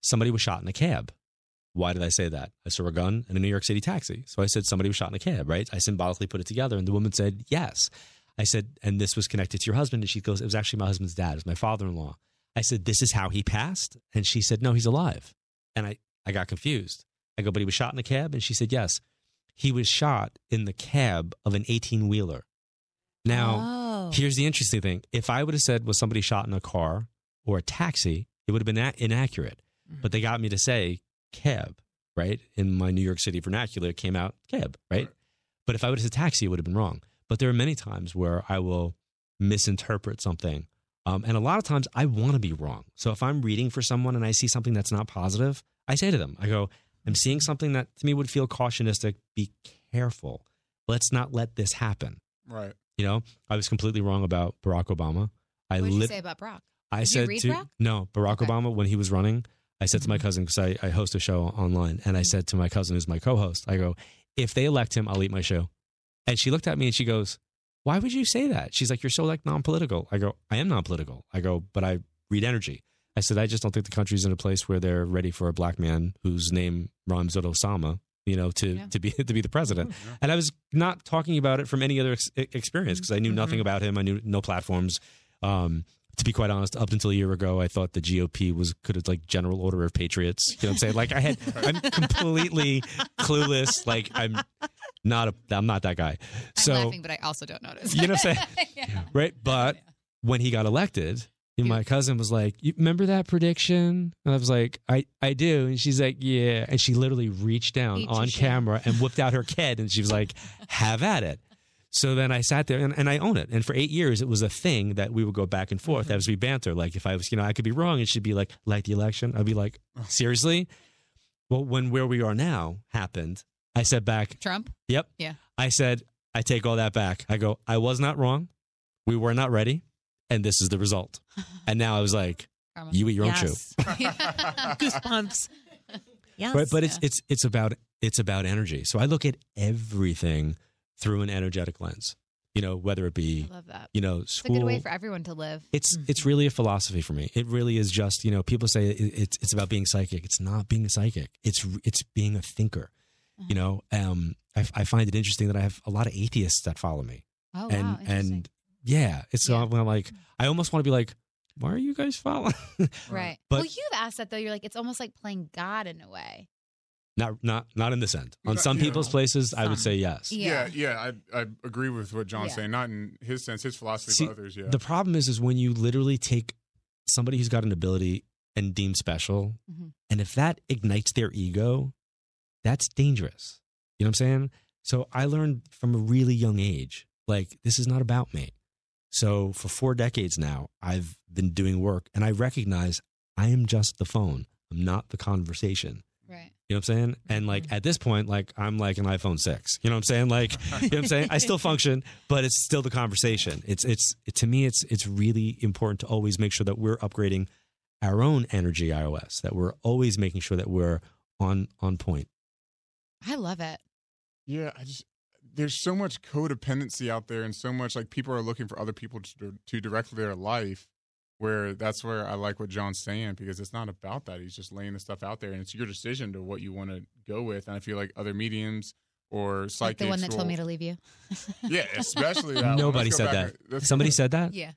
somebody was shot in a cab. Why did I say that? I saw a gun in a New York City taxi. So I said, somebody was shot in a cab, right? I symbolically put it together. And the woman said, yes. I said, and this was connected to your husband? And she goes, it was actually my husband's dad. It was my father-in-law. I said, this is how he passed? And she said, no, he's alive. And I, I got confused. I go, but he was shot in a cab? And she said, yes. He was shot in the cab of an eighteen-wheeler. Now, Oh. here's the interesting thing. If I would have said, was somebody shot in a car or a taxi, it would have been a- inaccurate. But they got me to say cab, right? In my New York City vernacular, it came out cab, right? Right. But if I would have said taxi, it would have been wrong. But there are many times where I will misinterpret something. Um, and a lot of times I want to be wrong. So if I'm reading for someone and I see something that's not positive, I say to them, I go, I'm seeing something that to me would feel cautionistic. Be careful. Let's not let this happen. Right. You know, I was completely wrong about Barack Obama. I What did you lit- say about Brock? I Did you said read to Barack? no Barack Okay. Obama when he was running. I said to my cousin because I, I host a show online, and I said to my cousin who's my co-host, I go, if they elect him, I'll eat my show. And she looked at me and she goes, why would you say that? She's like, you're so like non-political. I go, I am non-political. I go, but I read energy. I said, I just don't think the country's in a place where they're ready for a black man whose name rhymes with Osama, you know, to Yeah. to be to be the president. And I was not talking about it from any other ex- experience because I knew nothing about him. I knew no platforms. Um, to be quite honest, up until a year ago, I thought the G O P was could have like General Order of Patriots. You know what I'm saying? Like I had, I'm completely clueless. Like I'm not a, I'm not that guy. So I'm laughing, but I also don't notice. you know what I'm saying? Yeah. Right? But when he got elected, my cousin was like, you remember that prediction? And I was like, I, I do. And she's like, yeah. And she literally reached down Eat your on shit. camera and whipped out her kid. And she was like, have at it. So then I sat there and, and I own it. And for eight years, it was a thing that we would go back and forth as we banter. Like if I was, you know, I could be wrong and she'd be like, like the election. I'd be like, seriously? Well, when where we are now happened, I said back, Trump? yep. Yeah. I said, I take all that back. I go, I was not wrong. We were not ready. And this is the result. And now I was like, Karma. you eat your own shoe. Yes. Goosebumps. Yes. Right, but it's it's it's about it's about energy. So I look at everything through an energetic lens. You know, whether it be I love that. you know It's a school. good way for everyone to live. it's it's really a philosophy for me. It really is just you know people say it, it's it's about being psychic. It's not being a psychic. It's it's being a thinker. Uh-huh. You know, um, I, I find it interesting that I have a lot of atheists that follow me. Oh, and wow. Interesting. and yeah, it's Yeah. uh, when I'm like I almost want to be like, why are you guys following? Right. But- well, you've asked that though. You're like, it's almost like playing God in a way. Not not not in this end. On Not- some yeah. people's places, I would Some. say yes. Yeah. Yeah, yeah, I I agree with what John's Yeah. saying. Not in his sense, his philosophy, See, but others. Yeah, The problem is, is when you literally take somebody who's got an ability and deemed special, Mhm. and if that ignites their ego, that's dangerous. You know what I'm saying? So I learned from a really young age, like this is not about me. So for four decades now, I've been doing work, and I recognize I am just the phone. I'm not the conversation. Right. You know what I'm saying? And like at this point, like I'm like an iPhone six. You know what I'm saying? Like, you know what I'm saying? I still function, but it's still the conversation. It's it's it, to me, it's it's really important to always make sure that we're upgrading our own energy iOS. That we're always making sure that we're on on point. I love it. yeah. I just there's so much codependency out there, and so much like people are looking for other people to to direct their life. Where that's where I like what John's saying because it's not about that. He's just laying the stuff out there, and it's your decision to what you want to go with. And I feel like other mediums or Like psychics, the one that told will- me to leave you. yeah, especially that one. Nobody Let's go said back- that. let's- Somebody said that. Yeah.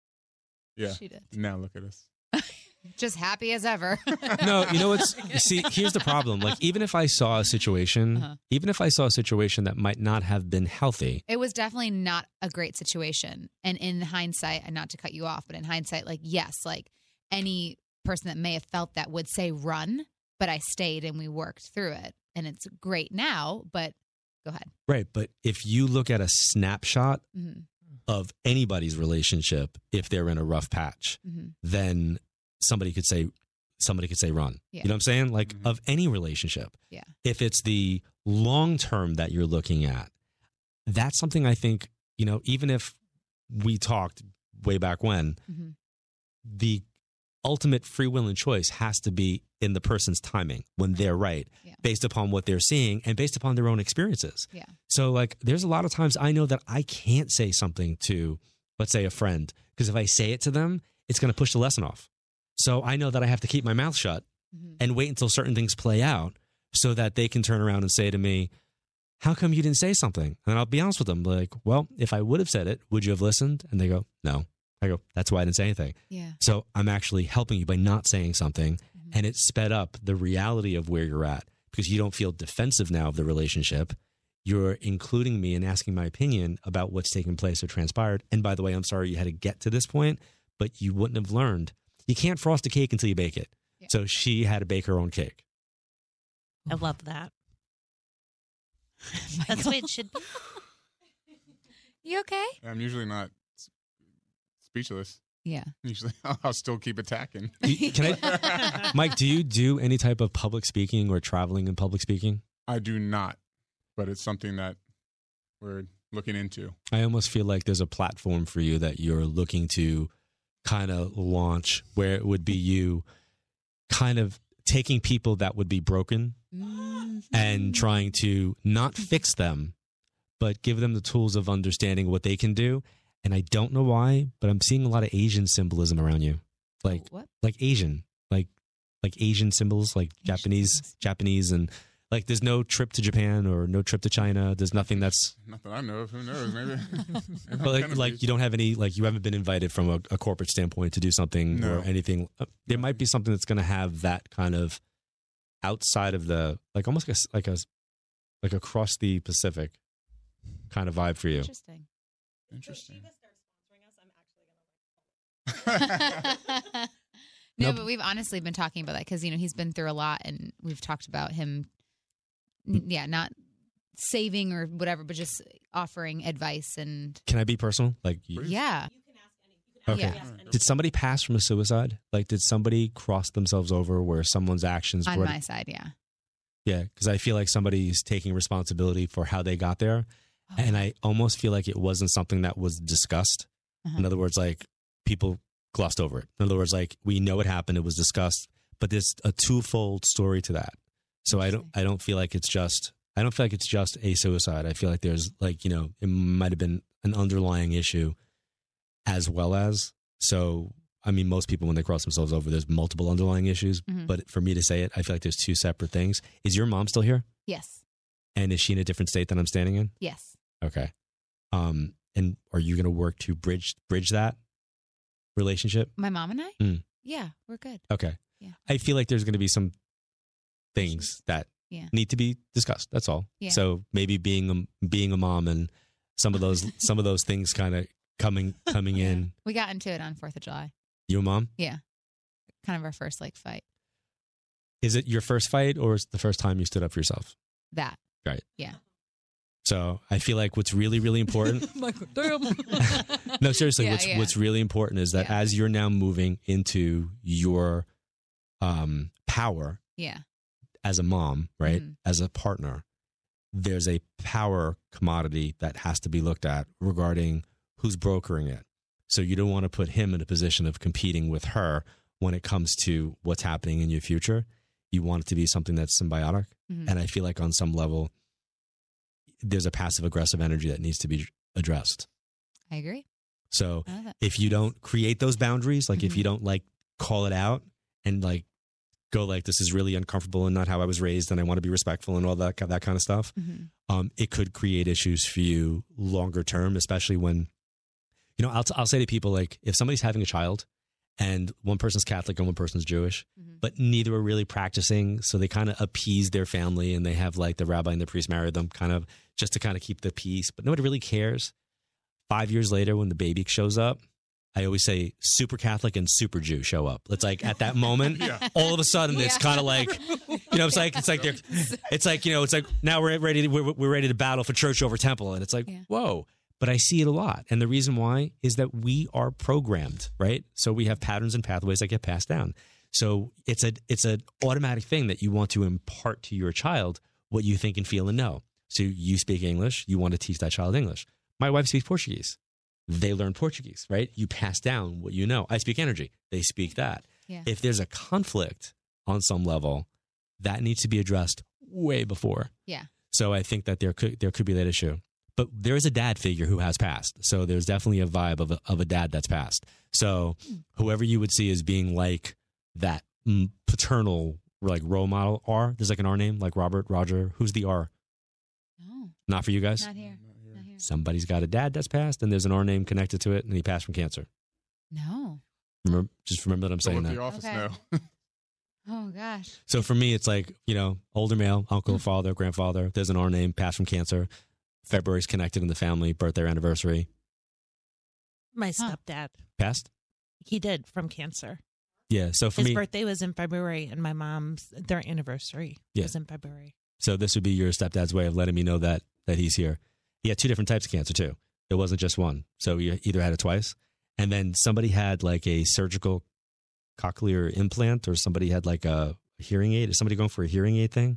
yeah. She did. Now look at us. Just happy as ever. No, you know what's see. Here's the problem. Like even if I saw a situation, Uh-huh. even if I saw a situation that might not have been healthy, It was definitely not a great situation. And in hindsight, and not to cut you off, but in hindsight, like, yes, like any person that may have felt that would say run, but I stayed and we worked through it. And it's great now, but go ahead. right? But if you look at a snapshot hmm of anybody's relationship, if they're in a rough patch, hmm then somebody could say somebody could say run. Yeah. You know what I'm saying? Like Mhm. of any relationship. Yeah. If it's the long term that you're looking at, that's something I think, you know, even if we talked way back when, hmm the ultimate free will and choice has to be in the person's timing when they're right, Yeah. based upon what they're seeing and based upon their own experiences. Yeah. So like there's a lot of times I know that I can't say something to, let's say, a friend, because if I say it to them, it's going to push the lesson off. So I know that I have to keep my mouth shut Mm-hmm. and wait until certain things play out so that they can turn around and say to me, how come you didn't say something? And I'll be honest with them, like, well, if I would have said it, would you have listened? And they go, no. I go, that's why I didn't say anything. Yeah. So I'm actually helping you by not saying something, Mm-hmm. and it sped up the reality of where you're at because you don't feel defensive now of the relationship. You're including me and asking my opinion about what's taken place or transpired. And by the way, I'm sorry you had to get to this point, but you wouldn't have learned. You can't frost a cake until you bake it. Yeah. So she had to bake her own cake. I love that. That's the way it should be. You okay? I'm usually not s- speechless. Yeah. Usually I'll still keep attacking. Can I, Mike, do you do any type of public speaking or traveling in public speaking? I do not, but it's something that we're looking into. I almost feel like there's a platform for you that you're looking to kind of launch where it would be you kind of taking people that would be broken Mm-hmm. and trying to not fix them, but give them the tools of understanding what they can do. And I don't know why, but I'm seeing a lot of Asian symbolism around you. Like, what? like Asian, like, like Asian symbols, like Asian Japanese, symbols. Japanese. And like, there's no trip to Japan or no trip to China. There's nothing that's, Not that I know of. Who knows? Maybe. but like, like you don't have any, like you haven't been invited from a, a corporate standpoint to do something No. or anything. Uh, There might be something that's going to have that kind of outside of the, like almost like a, like a, like across the Pacific kind of vibe for you. Interesting. Interesting. no, Nope. but we've honestly been talking about that because, you know, he's been through a lot and we've talked about him, n- yeah, not saving or whatever, but just offering advice and, Can I be personal? Like, you, Please. yeah. okay. Yeah. Did somebody pass from a suicide? Like, did somebody cross themselves over where someone's actions On brought- my side, yeah. Yeah, because I feel like somebody's taking responsibility for how they got there. And I almost feel like it wasn't something that was discussed. Uh-huh. In other words, like people glossed over it. In other words, like we know it happened, it was discussed, but there's a twofold story to that. So I don't, I don't feel like it's just, I don't feel like it's just a suicide. I feel like there's like, you know, it might have been an underlying issue as well as. So, I mean, most people when they cross themselves over, there's multiple underlying issues. Mhm. But for me to say it, I feel like there's two separate things. Is your mom still here? Yes. And is she in a different state than I'm standing in? Yes. Okay. Um, and are you going to work to bridge bridge that relationship? My mom and I? Mm. Yeah, we're good. Okay. Yeah. I feel like there's going to be some things that Yeah. need to be discussed. That's all. Yeah. So maybe being a, being a mom and some of those some of those things kind of coming coming in. We got into it on fourth of July. You a mom? Yeah. Kind of our first like fight. Is it your first fight or is it the first time you stood up for yourself? That. Right. Yeah. So I feel like what's really really important. Michael, damn. No, seriously, Yeah, what's yeah. what's really important is that Yeah. as you're now moving into your um, power Yeah. as a mom, right, Mhm. as a partner, there's a power commodity that has to be looked at regarding who's brokering it. So you don't want to put him in a position of competing with her when it comes to what's happening in your future. You want it to be something that's symbiotic. Mhm. And I feel like on some level, there's a passive aggressive energy that needs to be addressed. I agree. So I love that. if you don't create those boundaries, like if Mhm. you don't like call it out and like go like, this is really uncomfortable and not how I was raised and I want to be respectful and all that, that kind of stuff, Mhm. um, it could create issues for you longer term, especially when, you know, I'll, t- I'll say to people, like if somebody's having a child and one person's Catholic and one person's Jewish, Mhm. but neither are really practicing. So they kind of appease their family and they have like the rabbi and the priest marry them kind of just to kind of keep the peace, but nobody really cares. Five years later, when the baby shows up, I always say super Catholic and super Jew show up. It's like at that moment, Yeah. all of a sudden it's Yeah. kind of like, you know, it's like, it's like, they're, it's like, you know, it's like now we're ready to, we're, we're ready to battle for church over temple. And it's like, Yeah. whoa. But I see it a lot. And the reason why is that we are programmed, right? So we have patterns and pathways that get passed down. So it's a, it's an automatic thing that you want to impart to your child what you think and feel and know. So you speak English, you want to teach that child English. My wife speaks Portuguese. They learn Portuguese, right? You pass down what you know. I speak energy. They speak that. Yeah. If there's a conflict on some level, that needs to be addressed way before. Yeah. So I think that there could there could be that issue. But there is a dad figure who has passed. So there's definitely a vibe of a, of a dad that's passed. So whoever you would see as being like that mm, paternal like role model R? There's like an R name, like Robert, Roger. Who's the R? No, Not for you guys? not here. Not here. Somebody's got a dad that's passed, and there's an R name connected to it, and he passed from cancer. No. Remember, just remember that I'm So saying let that. the office Okay. know. Oh gosh. So for me, it's like, you know, older male, uncle, father, grandfather. There's an R name, passed from cancer. February's connected in the family, birthday or anniversary. My Huh. stepdad, Passed? he did from cancer. Yeah. So for His me, birthday was in February, and my mom's their anniversary Yeah. was in February. so this would be your stepdad's way of letting me know that that he's here. He had two different types of cancer too. It wasn't just one. So you either had it twice, and then somebody had like a surgical cochlear implant, or somebody had like a hearing aid. Is somebody going for a hearing aid thing?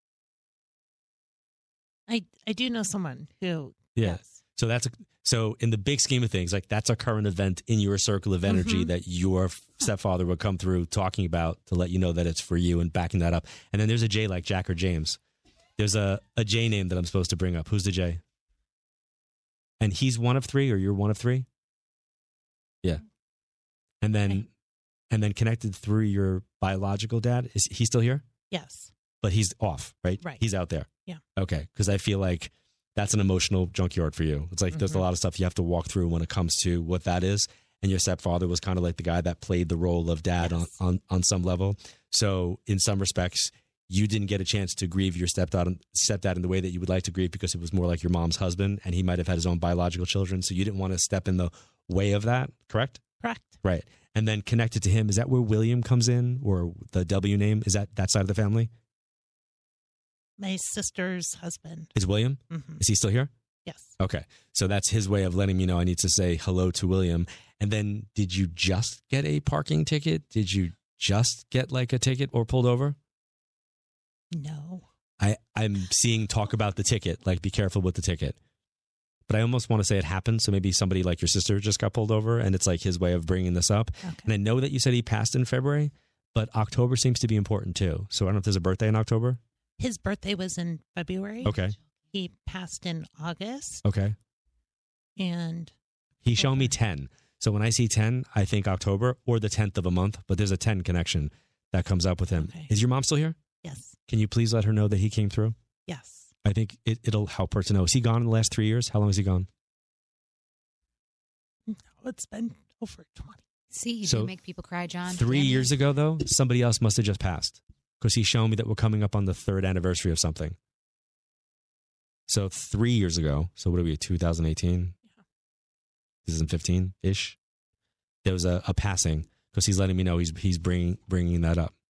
I I do know someone who. Yeah. Yes. So that's a, so in the big scheme of things, like that's a current event in your circle of energy Mhm. that your stepfather would come through talking about to let you know that it's for you and backing that up. And then there's a J like Jack or James. There's a, a J name that I'm supposed to bring up. Who's the J? And he's one of three, or you're one of three? Yeah. And then Okay. and then connected through your biological dad. Is he still here? Yes. But he's off, right? Right. He's out there. Yeah. Okay. Because I feel like that's an emotional junkyard for you. It's like there's a Mhm. lot of stuff you have to walk through when it comes to what that is. And your stepfather was kind of like the guy that played the role of dad Yes. on, on, on some level. So in some respects, you didn't get a chance to grieve your stepdad, stepdad in the way that you would like to grieve, because it was more like your mom's husband, and he might have had his own biological children. So you didn't want to step in the way of that, correct? Correct. Right. And then connected to him, is that where William comes in, or the W name? Is that that side of the family? My sister's husband. Is William? hmm Is he still here? Yes. Okay. So that's his way of letting me know I need to say hello to William. And then did you just get a parking ticket? Did you just get like a ticket or pulled over? No. I, I'm seeing talk about the ticket, like be careful with the ticket. But I almost want to say it happened. So maybe somebody like your sister just got pulled over, and it's like his way of bringing this up. Okay. And I know that you said he passed in February, but October seems to be important too. So I don't know if there's a birthday in October. His birthday was in February. Okay. He passed in August, Okay. and He's showing me Okay. ten. So when I see ten, I think October or the tenth of a month, but there's a ten connection that comes up with him. Okay. Is your mom still here? yes, Can you please let her know that he came through? yes. I think it, it'll help her to know. Is he gone in the last three years? How long has he gone? No, it's been over twenty. See, you So, do make people cry, John. Three Damn you. years ago, though, somebody else must have just passed, because he's showing me that we're coming up on the third anniversary of something. So three years ago, so what are we, twenty eighteen? twenty fifteen-ish? There was a, a passing, because he's letting me know he's he's bringing bringing that up.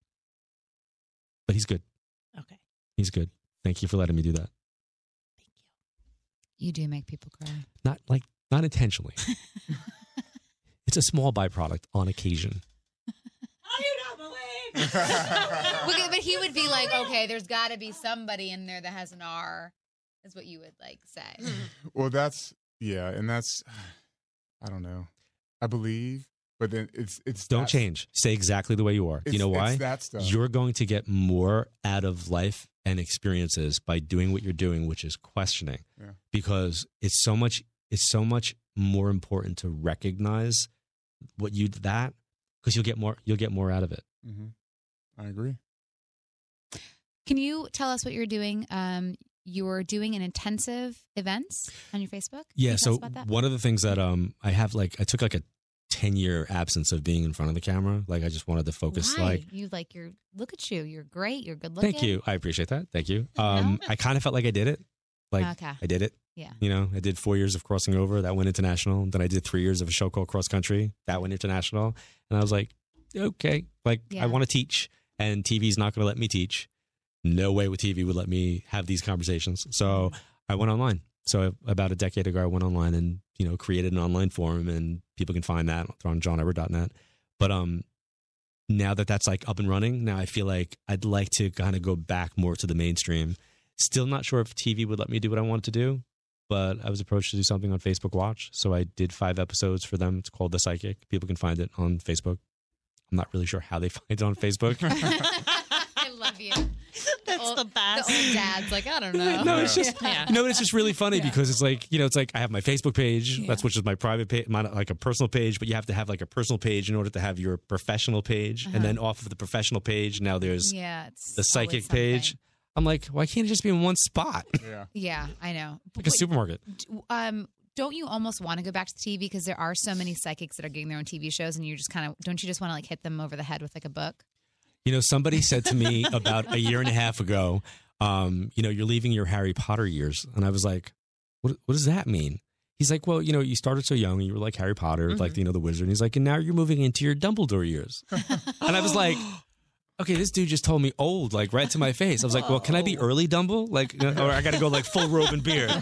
But he's good. Okay. He's good. Thank you for letting me do that. Thank you. You do make people cry. Not like not intentionally. It's a small byproduct on occasion. Oh, you don't believe? Okay, but he would be like, okay, there's got to be somebody in there that has an R, is what you would like say. Well, that's yeah, and that's I don't know. I believe, but then it's it's Don't that's- change. Stay exactly the way you are. It's, You know why? It's that stuff. You're going to get more out of life and experiences by doing what you're doing, which is questioning. Yeah. Because it's so much it's so much more important to recognize what you that because you'll get more you'll get more out of it. hmm I agree. Can you tell us what you're doing? Um, you're doing an intensive events on your Facebook? Can Yeah, you tell so us about that? one of the things that um I have like I took like a ten year absence of being in front of the camera. Like I just wanted to focus Why? like you like you're look at you. You're great. You're good looking. thank you. I appreciate that. Thank you. Um I kind of felt like I did it. Like Okay. I did it. Yeah. You know, I did four years of crossing over. That went international. Then I did three years of a show called Cross Country. That went international. And I was like, okay, like Yeah. I want to teach, and T V's not going to let me teach. No way with T V would let me have these conversations. So I went online. So about a decade ago, I went online and, you know, created an online forum, and people can find that on john everett dot net. But um, now that that's like up and running, now I feel like I'd like to kind of go back more to the mainstream. Still not sure if T V would let me do what I wanted to do, but I was approached to do something on Facebook Watch. So I did five episodes for them. It's called The Psychic. People can find it on Facebook. I'm not really sure how they find it on Facebook. I love you. That's Old- the best. The old dad's like, I don't know. No, it's just Yeah. no, it's just really funny because it's like, you know, it's like I have my Facebook page, that's which is my private page, my, like a personal page, but you have to have like a personal page in order to have your professional page, Uh-huh. and then off of the professional page, now there's Yeah, it's the always psychic something. page. I'm like, why can't it just be in one spot, Yeah. Yeah, I know. like a supermarket? Um, don't you almost want to go back to T V because there are so many psychics that are getting their own T V shows, and you just kind of don't you just want to like hit them over the head with like a book? You know, somebody said to me about a year and a half ago, um, you know, you're leaving your Harry Potter years. And I was like, what, what does that mean? He's like, well, you know, you started so young and you were like Harry Potter, Mm-hmm. like, you know, the wizard. And he's like, and now you're moving into your Dumbledore years. And I was like, okay, this dude just told me old, like right to my face. I was like, well, can I be early Dumble? Like, or I got to go like full robe and beard.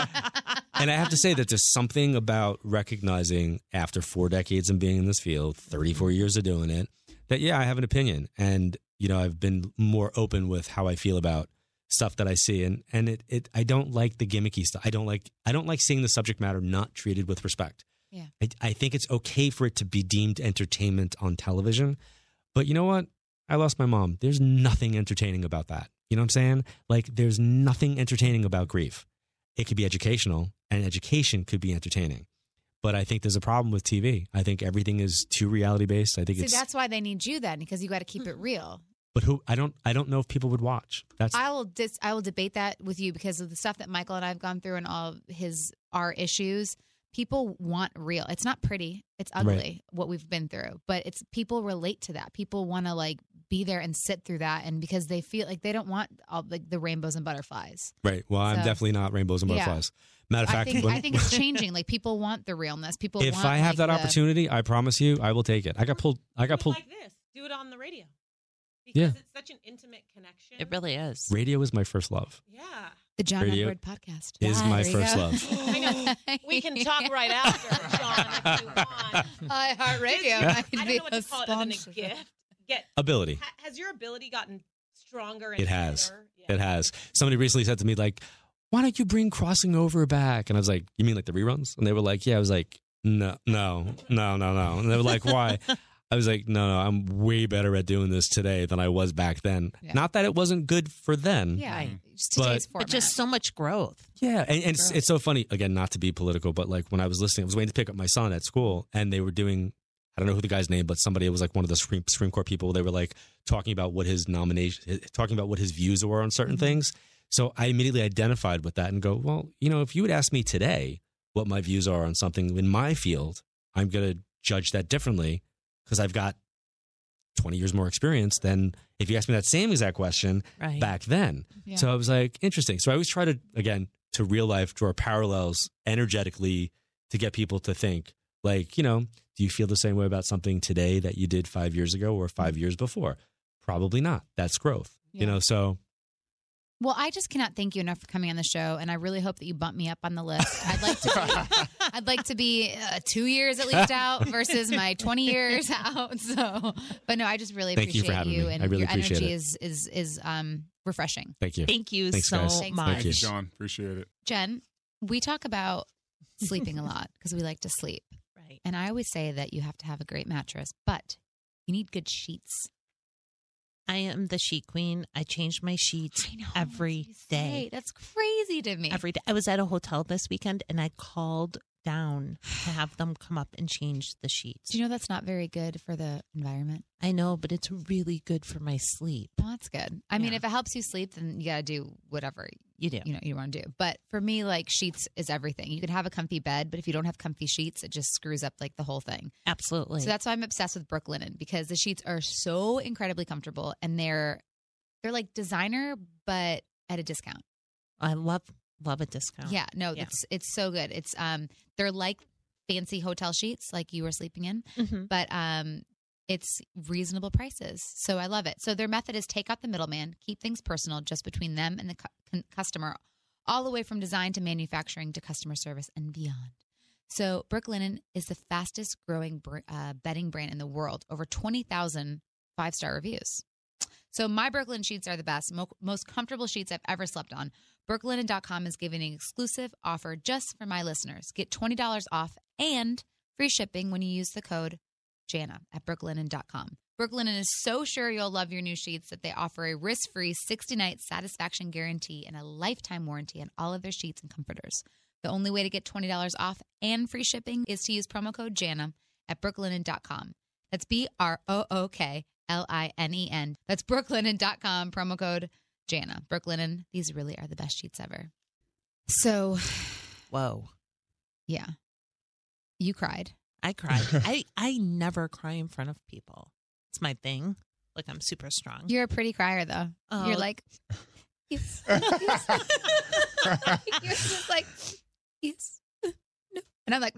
And I have to say that there's something about recognizing after four decades of being in this field, thirty-four years of doing it, that, yeah, I have an opinion. And, you know, I've been more open with how I feel about stuff that I see. And, and it, it, I don't like the gimmicky stuff. I don't like, I don't like seeing the subject matter not treated with respect. Yeah. I, I think it's okay for it to be deemed entertainment on television. But you know what? I lost my mom. There's nothing entertaining about that. You know what I'm saying? Like, there's nothing entertaining about grief. It could be educational, and education could be entertaining. But I think there's a problem with T V. I think everything is too reality based. I think See, it's. that's why they need you then, because you got to keep it real. But who? I don't. I don't know if people would watch. That's. I will dis- I will debate that with you because of the stuff that Michael and I have gone through and all of his our issues. People want real. It's not pretty. It's ugly Right. what we've been through, but it's people relate to that. People want to like be there and sit through that, and because they feel like they don't want all like the rainbows and butterflies. Right. Well, I'm So- definitely not rainbows and Yeah. butterflies. Matter of I fact, think when- I think it's changing. Like people want the realness. People. if want, I have like, that the- opportunity, I promise you, I will take it. I got pulled. I got Do it pulled. like this. Do it on the radio. Because Yeah. it's such an intimate connection. It really is. Radio is my first love. Yeah. the John Radio Edward podcast is Yeah, my there you first go. love. I know. We can talk right after, John, if you want. iHeartRadio. I might don't be know what a to call it other than a sponsor. gift. Get Ability. ha- has your ability gotten stronger and It has. better? Yeah. It has. Somebody recently said to me, like, why don't you bring Crossing Over back? And I was like, you mean like the reruns? And they were like, yeah. I was like, no, no, no, no, no. And they were like, why? I was like, no, no, I'm way better at doing this today than I was back then. Yeah. Not that it wasn't good for then. Yeah, just But- today's But format. just so much growth. Yeah, and, and it's, it's so funny, again, not to be political, but like when I was listening, I was waiting to pick up my son at school, and they were doing, I don't know who the guy's name, but somebody, it was like one of the Supreme, Supreme Court people, they were like talking about what his nomination, talking about what his views were on certain Mm-hmm. things. So I immediately identified with that and go, well, you know, if you would ask me today what my views are on something in my field, I'm going to judge that differently because I've got twenty years more experience than if you asked me that same exact question Right. back then. Yeah. So I was like, interesting. So I always try to, again, to real life, draw parallels energetically to get people to think, like, you know, do you feel the same way about something today that you did five years ago or five years before? Probably not. That's growth. Yeah. You know, so Well, I just cannot thank you enough for coming on the show, and I really hope that you bump me up on the list. I'd like to be, I'd like to be uh, two years at least out versus my twenty years out. So, but no, I just really Thank you appreciate for having you, me. and I really your appreciate energy it. is is is um refreshing. thank you. Thank you Thanks, so guys. Thanks, much. Thank you, you. John. Appreciate it. Jen, we talk about sleeping a lot because we like to sleep, Right. and I always say that you have to have a great mattress, but you need good sheets. I am the sheet queen. I change my sheets I know, every that's what you day. say. That's crazy to me. Every day. I was at a hotel this weekend and I called down to have them come up and change the sheets. Do you know that's not very good for the environment? I know, but it's really good for my sleep. Well, that's good. I mean, Yeah. if it helps you sleep, then you got to do whatever You do. you know you want to do. But for me, like sheets is everything. You can have a comfy bed, but if you don't have comfy sheets, it just screws up like the whole thing. Absolutely. So that's why I'm obsessed with Brooklinen because the sheets are so incredibly comfortable and they're they're like designer but at a discount. I love love a discount. Yeah, no, Yeah. it's it's so good. It's um they're like fancy hotel sheets like you were sleeping in, Mhm. but um it's reasonable prices. So I love it. So their method is take out the middleman, keep things personal just between them and the cu- con- customer, all the way from design to manufacturing to customer service and beyond. So Brooklinen is the fastest growing br- uh, bedding brand in the world, over twenty thousand five-star reviews. So my Brooklyn sheets are the best, mo- most comfortable sheets I've ever slept on. Brooklinen dot com is giving an exclusive offer just for my listeners. Get twenty dollars off and free shipping when you use the code Jana at Brooklinen dot com. Brooklinen is so sure you'll love your new sheets that they offer a risk-free sixty-night satisfaction guarantee and a lifetime warranty on all of their sheets and comforters. The only way to get twenty dollars off and free shipping is to use promo code Jana at brooklinen dot com. That's B R O O K L I N E N. That's brooklinen dot com, promo code Jana. Brooklinen, these really are the best sheets ever. So, Whoa. yeah. You cried. I cried. I, I never cry in front of people. It's my thing. Like, I'm super strong. You're a pretty crier, though. Oh. You're like, yes, yes. You're just like, yes, no. And I'm like,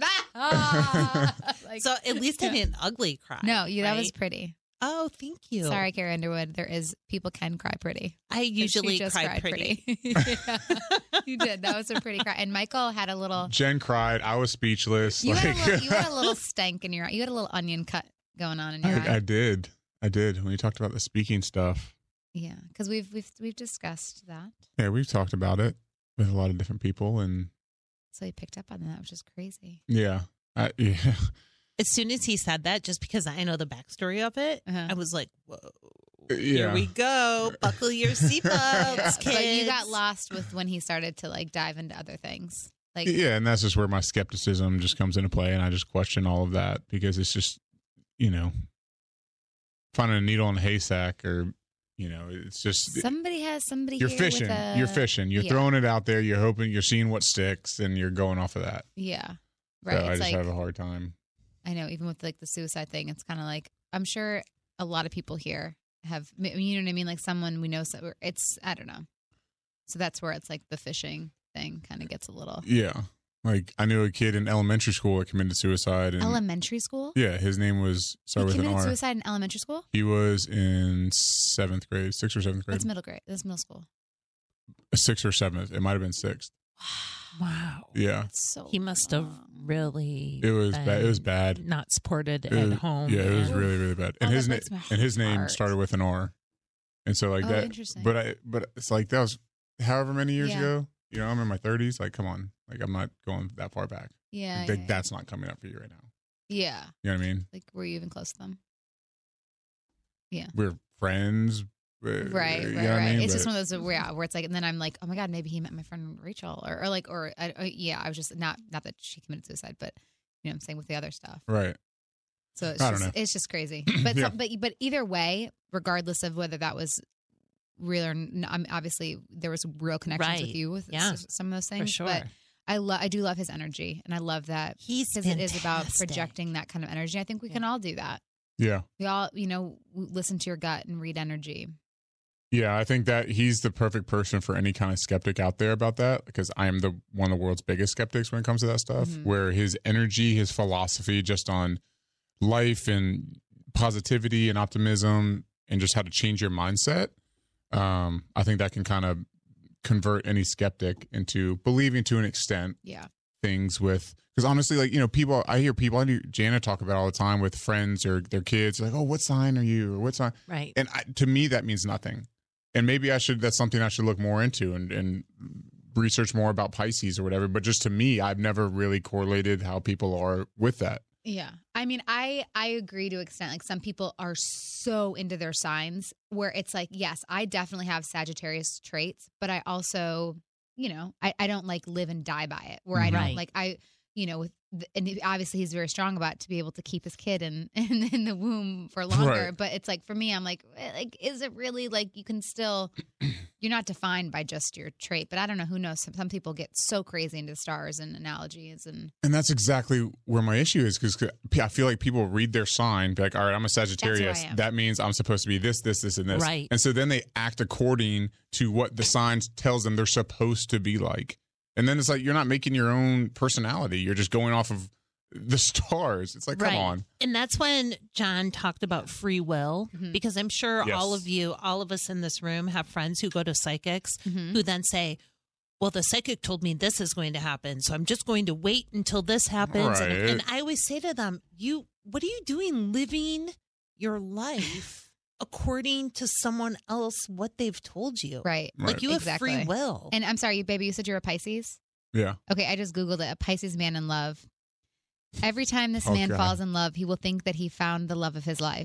ah. Like, So at least I didn't ugly cry. no, you, that was right? pretty. Oh, thank you. Sorry, Carrie Underwood. There is, people can cry pretty. I usually She just cry cried pretty. Yeah. You did. That was a pretty cry. And Michael had a little, Jen cried. I was speechless. you, like, had a little you had a little stank in your eye. You had a little onion cut going on in your eye. I, I did. I did. When you talked about the speaking stuff. Yeah, because we've we've we've discussed that. Yeah, we've talked about it with a lot of different people, and So he picked up on that, which is crazy. yeah, I, yeah. As soon as he said that, just because I know the backstory of it, Uh-huh. I was like, whoa. Yeah. Here we go. Buckle your seatbelts, kids. But you got lost with when he started to like dive into other things. Like, Yeah, and that's just where my skepticism just comes into play, and I just question all of that because it's just, you know, finding a needle in a haystack, or, you know, it's just somebody has somebody. you're here fishing, with a, you're fishing, you're yeah. throwing it out there, you're hoping, you're seeing what sticks, and you're going off of that. Yeah, So right. I it's just like have a hard time. I know, even with like the suicide thing, it's kind of like I'm sure a lot of people here have. You know what I mean? Like someone we know. So it's I don't know. So that's where it's like the fishing thing kind of gets a little Yeah, like I knew a kid in elementary school that committed suicide, and elementary school. yeah, his name was He started with an committed R. suicide in elementary school. He was in seventh grade, sixth or seventh grade, That's middle grade. That's middle school. sixth or seventh. It might have been sixth. Wow. Yeah, That's so. He must have young. really. it was bad. It was been bad. Not supported It at was- home. Yeah, it was man. really really bad. And Oh, his that name breaks my and his name heart. started with an R, and so like Oh, that. interesting. But I but it's like that was however many years Yeah. ago. You know, I'm in my thirties. Like, come on, like I'm not going that far back. Yeah, Like, yeah, that's not coming up for you right now. yeah. You know what I mean? Like, were you even close to them? We're friends. uh, Right, you right, know right. what I mean? It's just But- one of those where, yeah, where it's like, and then I'm like, oh my god, maybe he met my friend Rachel, or, or like, or uh, uh, yeah, I was just not, not that she committed suicide, but you know, what I'm saying with the other stuff. right. So it's I don't just, know. it's just crazy. But Yeah. some, but but either way, regardless of whether that was real or not, I'm obviously there was real connections Right. with you with Yeah. s- some of those things. For sure. But I love, I do love his energy, and I love that He's because it is about fantastic. projecting that kind of energy. I think we Yeah. can all do that. Yeah. We all, you know, w- listen to your gut and read energy. Yeah, I think that he's the perfect person for any kind of skeptic out there about that, because I am the one of the world's biggest skeptics when it comes to that stuff. Mhm. Where his energy, his philosophy, just on life and positivity and optimism, and just how to change your mindset. Um, I think that can kind of convert any skeptic into believing to an extent Yeah. things with, because honestly, like, you know, people, I hear people, I hear Jana talk about all the time with friends or their kids, like, oh, what sign are you? Or what sign? Right. And I, to me, that means nothing. And maybe I should, that's something I should look more into and, and research more about Pisces or whatever. But just to me, I've never really correlated how people are with that. Yeah. I mean, I I agree to an extent. Like some people are so into their signs where it's like, yes, I definitely have Sagittarius traits, but I also, you know, I, I don't like live and die by it. Where I don't Right. like I, you know, with the, and obviously he's very strong about to be able to keep his kid in in, in the womb for longer. Right. But it's like for me, I'm like, eh, like, is it really like you can still? You're not defined by just your trait, but I don't know. Who knows? Some, some people get so crazy into stars and analogies and. And that's exactly where my issue is, because I feel like people read their sign, be like, all right, I'm a Sagittarius. am. That means I'm supposed to be this, this, this, and this. Right. And so then they act according to what the sign tells them they're supposed to be like. And then it's like, you're not making your own personality. You're just going off of the stars. It's like, come Right. on. And that's when John talked about free will, Mhm. because I'm sure Yes. all of you, all of us in this room have friends who go to psychics Mhm. who then say, well, the psychic told me this is going to happen, so I'm just going to wait until this happens. And, Right. and I always say to them, you, what are you doing living your life according to someone else, what they've told you? Right. Right. Like you have Exactly. free will. And I'm sorry, baby, you said you're a Pisces? Yeah. Okay, I just Googled it. A Pisces man in love. Every time this Oh, man God. falls in love, he will think that he found the love of his life.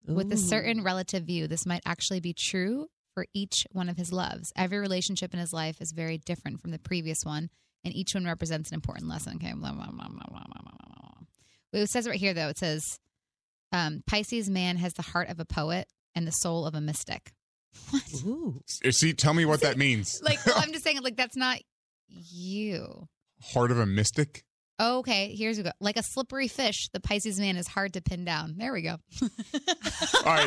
With a Ooh. certain relative view, this might actually be true for each one of his loves. Every relationship in his life is very different from the previous one, and each one represents an important lesson. Okay. Blah, blah, blah, blah, blah, blah, blah. It says right here, though, it says, um, Pisces man has the heart of a poet and the soul of a mystic. What? Ooh. See, tell me what that means. Like, well, I'm just saying, like, that's not you. Heart of a mystic? Oh, okay, here's we go. Like a slippery fish, the Pisces man is hard to pin down. There we go. All right.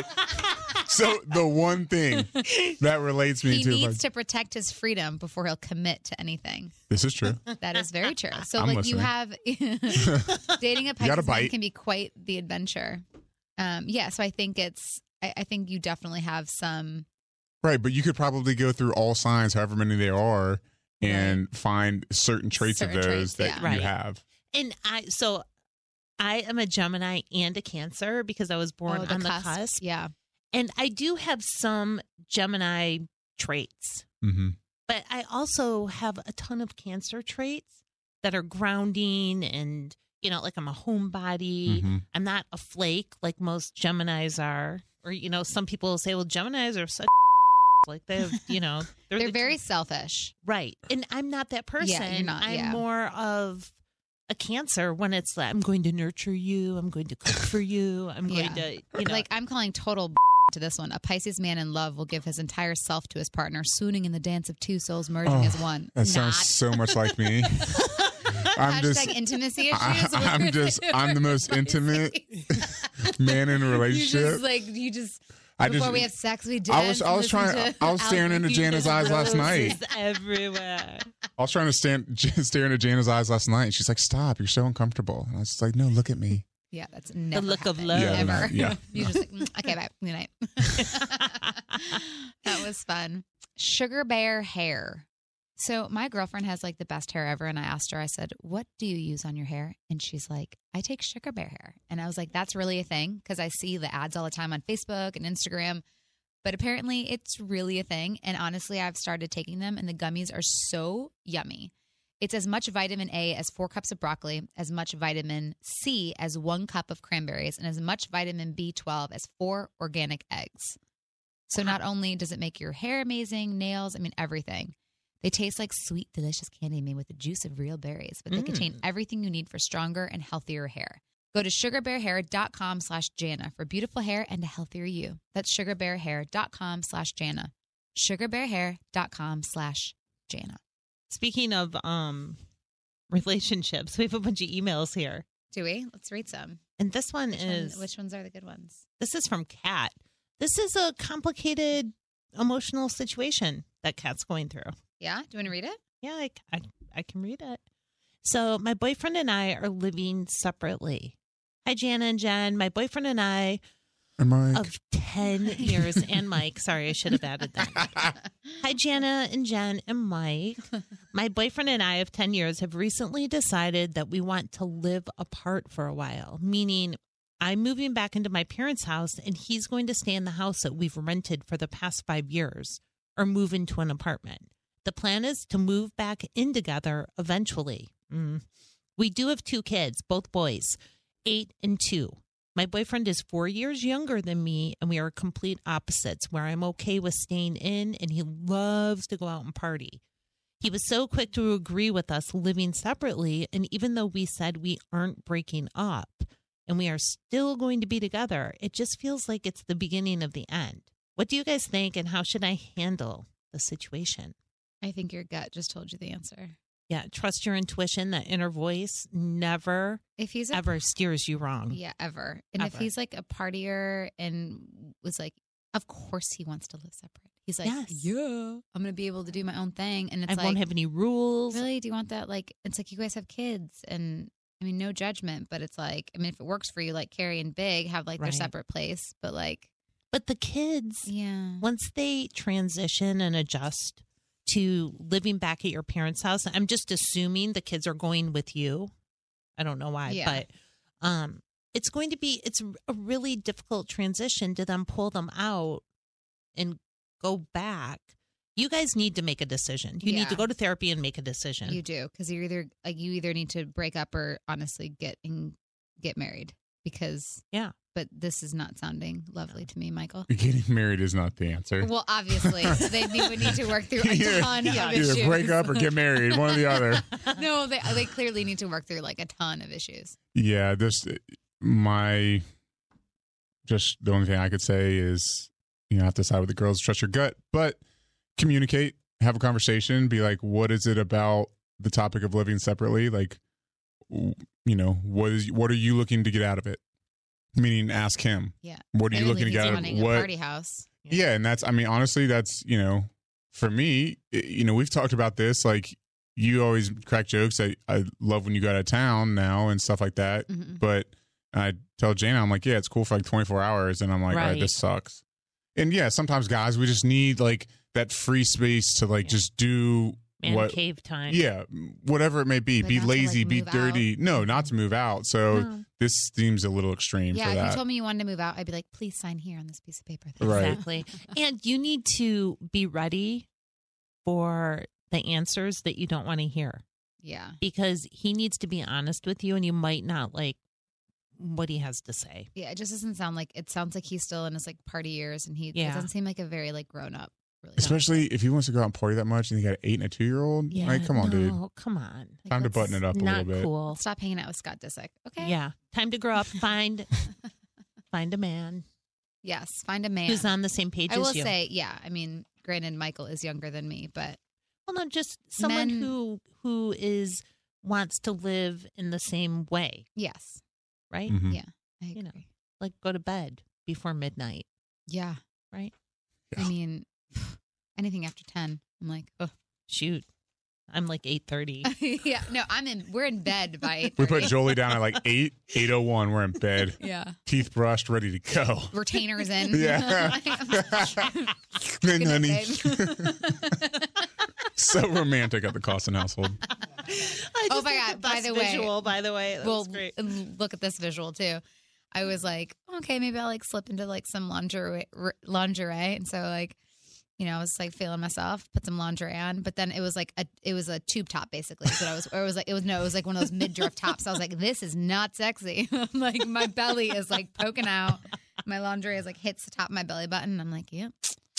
So the one thing that relates me he to needs to protect his freedom before he'll commit to anything. This is true. That is very true. So, I'm like, listening. you have dating a gotta Pisces man bite. can be quite the adventure. Um, yeah, so I think it's. I, I think you definitely have some. Right, but you could probably go through all signs, however many there are, and find certain traits Certain of those traits, that yeah. you Right. have. And I, so I am a Gemini and a Cancer because I was born Oh, the on cusp. the cusp. Yeah. And I do have some Gemini traits, Mm-hmm. but I also have a ton of Cancer traits that are grounding and, you know, like I'm a homebody. Mm-hmm. I'm not a flake like most Geminis are. Or, you know, some people say, well, Geminis are such like they have, you know, They're, the- very selfish. right. And I'm not that person. Yeah, you're not, I'm yeah. more of a Cancer when it's like, I'm going to nurture you. I'm going to cook for you. I'm going Yeah. to, you know. Like, I'm calling total to this one. A Pisces man in love will give his entire self to his partner, swooning in the dance of two souls merging Oh, as one. That sounds Not. so much like me. I'm Hashtag just, intimacy issues. I, I'm just, I'm the most intimate man in a You relationship. just like you just I before just- we have sex, we dance. I was, I was listen trying, to I was staring Al- into you Jana's just eyes last roses night. Roses everywhere. I was trying to stand, stare into Jana's eyes last night. She's like, "Stop! You're so uncomfortable." And I was just like, "No, look at me." Yeah, that's never look of happened, love. Yeah, ever. yeah. You just like mm, okay, bye, good night. That was fun. Sugar bear hair. So my girlfriend has like the best hair ever, and I asked her. I said, "What do you use on your hair?" And she's like, "I take sugar bear hair." And I was like, "That's really a thing?" Because I see the ads all the time on Facebook and Instagram. But apparently, it's really a thing. And honestly, I've started taking them, and the gummies are so yummy. It's as much vitamin A as four cups of broccoli, as much vitamin C as one cup of cranberries, and as much vitamin B twelve as four organic eggs. So not only does it make your hair amazing, nails, I mean, everything. They taste like sweet, delicious candy made with the juice of real berries, but they Mm. contain everything you need for stronger and healthier hair. Go to sugarbearhair.com slash Jana for beautiful hair and a healthier you. That's sugarbearhair.com slash Jana. sugarbearhair.com slash Jana. Speaking of um relationships, we have a bunch of emails here. Do we? Let's read some. And this one Which, one- is which ones are the good ones? this is from Kat. This is a complicated emotional situation that Kat's going through. Yeah? Do you want to read it? Yeah, I, I, I can read it. So my boyfriend and I are living separately. Hi, Jana and Jen. My boyfriend and I And Mike, of ten years, and Mike. Sorry, I should have added that. Hi, Jana and Jen and Mike. My boyfriend and I of ten years have recently decided that we want to live apart for a while, meaning I'm moving back into my parents' house and he's going to stay in the house that we've rented for the past five years or move into an apartment. The plan is to move back in together eventually. Mm. We do have two kids, both boys, eight and two. My boyfriend is four years younger than me, and we are complete opposites, where I'm okay with staying in, and he loves to go out and party. He was so quick to agree with us living separately, and even though we said we aren't breaking up, and we are still going to be together, it just feels like it's the beginning of the end. What do you guys think, and how should I handle the situation? I think your gut just told you the answer. Yeah, trust your intuition. That inner voice never, If he's a ever steers you wrong. Yeah, ever. And if Ever. he's like a partier and was like, of course he wants to live separate. He's like, Yes. yeah, I'm going to be able to do my own thing. And it's I like, won't have any rules. really? Do you want that? Like, it's like you guys have kids and I mean, no judgment, but it's like, I mean, if it works for you, like Carrie and Big have like Right. their separate place, but like, But the kids, yeah. once they transition and adjust to living back at your parents' house, I'm just assuming the kids are going with you. I don't know why, Yeah. but um, it's going to be, it's a really difficult transition to then pull them out and go back. You guys need to make a decision. You need to Yeah. go to therapy and make a decision. You do. Cause you're either like, you either need to break up or honestly get and get married because Yeah. but this is not sounding lovely to me, Michael. Getting married is not the answer. Well, obviously, they need- would need to work through a Either- ton of Either issues. break up or get married, one or the other. No, they they clearly need to work through like a ton of issues. Yeah, this my just the only thing I could say is you know have to decide with the girls, trust your gut, but communicate, have a conversation, be like, what is it about the topic of living separately? Like, w- you know, what is what are you looking to get out of it? Meaning, ask him. Yeah. What are you Clearly looking to he's get out of wanting it? a What? party house. Yeah, and that's I mean, honestly, that's you know, for me, i- you know, we've talked about this. Like, you always crack jokes. I I love when you go out of town now and stuff like that. Mhm. But I tell Jana, I'm like, yeah, it's cool for like twenty-four hours. And I'm like, all right, Right. this sucks. And yeah, sometimes guys, we just need like that free space to like Yeah. just do Man what, cave time. yeah, whatever it may be. But be not to, lazy, like, be move dirty. No, not to move out. So No. this seems a little extreme Yeah, for if that. you told me you wanted to move out, I'd be like, please sign here on this piece of paper. Thanks. Right. Exactly. And you need to be ready for the answers that you don't want to hear Yeah. because he needs to be honest with you and you might not like what he has to say. Yeah, it just doesn't sound like it sounds like he's still in his like party years, and he it Yeah. doesn't seem like a very like grown up. Really, Especially if he wants to go out and party that much and he got an eight and a two year old. Yeah. Like, come on, dude. no, come on. Like, Time to let's button it up a Not little bit. cool. Stop hanging out with Scott Disick. Okay. Yeah. Time to grow up. Find find a man Yes. Find a man who's on the same page I as will you. say, yeah. I mean, granted, Michael is younger than me, but Well, no, just someone Men- who who is wants to live in the same way, yes, right? Mhm. yeah, I agree. You know. Like go to bed before midnight, Yeah. right? Yeah. I mean, anything after ten, I'm like, oh. Shoot, I'm like eight thirty. Yeah. No, I'm in. We're in bed by eight. We put Jolie down at like eight, eight oh one. We're in bed, Yeah. teeth brushed, ready to go. Retainers in. Yeah. Then, Good honey. night, babe. So romantic at the Costin household. I Oh just my had God, the by best the way- visual, by the way, that well, was great. and look at this visual too. I was like, okay, maybe I'll like slip into like some lingerie, r- lingerie, and so like, you know, I was like feeling myself, put some lingerie on, but then it was like a, it was a tube top basically. So I was, or it was like, it was no, it was like one of those midriff tops. I was like, this is not sexy. I'm like, my belly is like poking out. My lingerie is like hits the top of my belly button. I'm like, yep.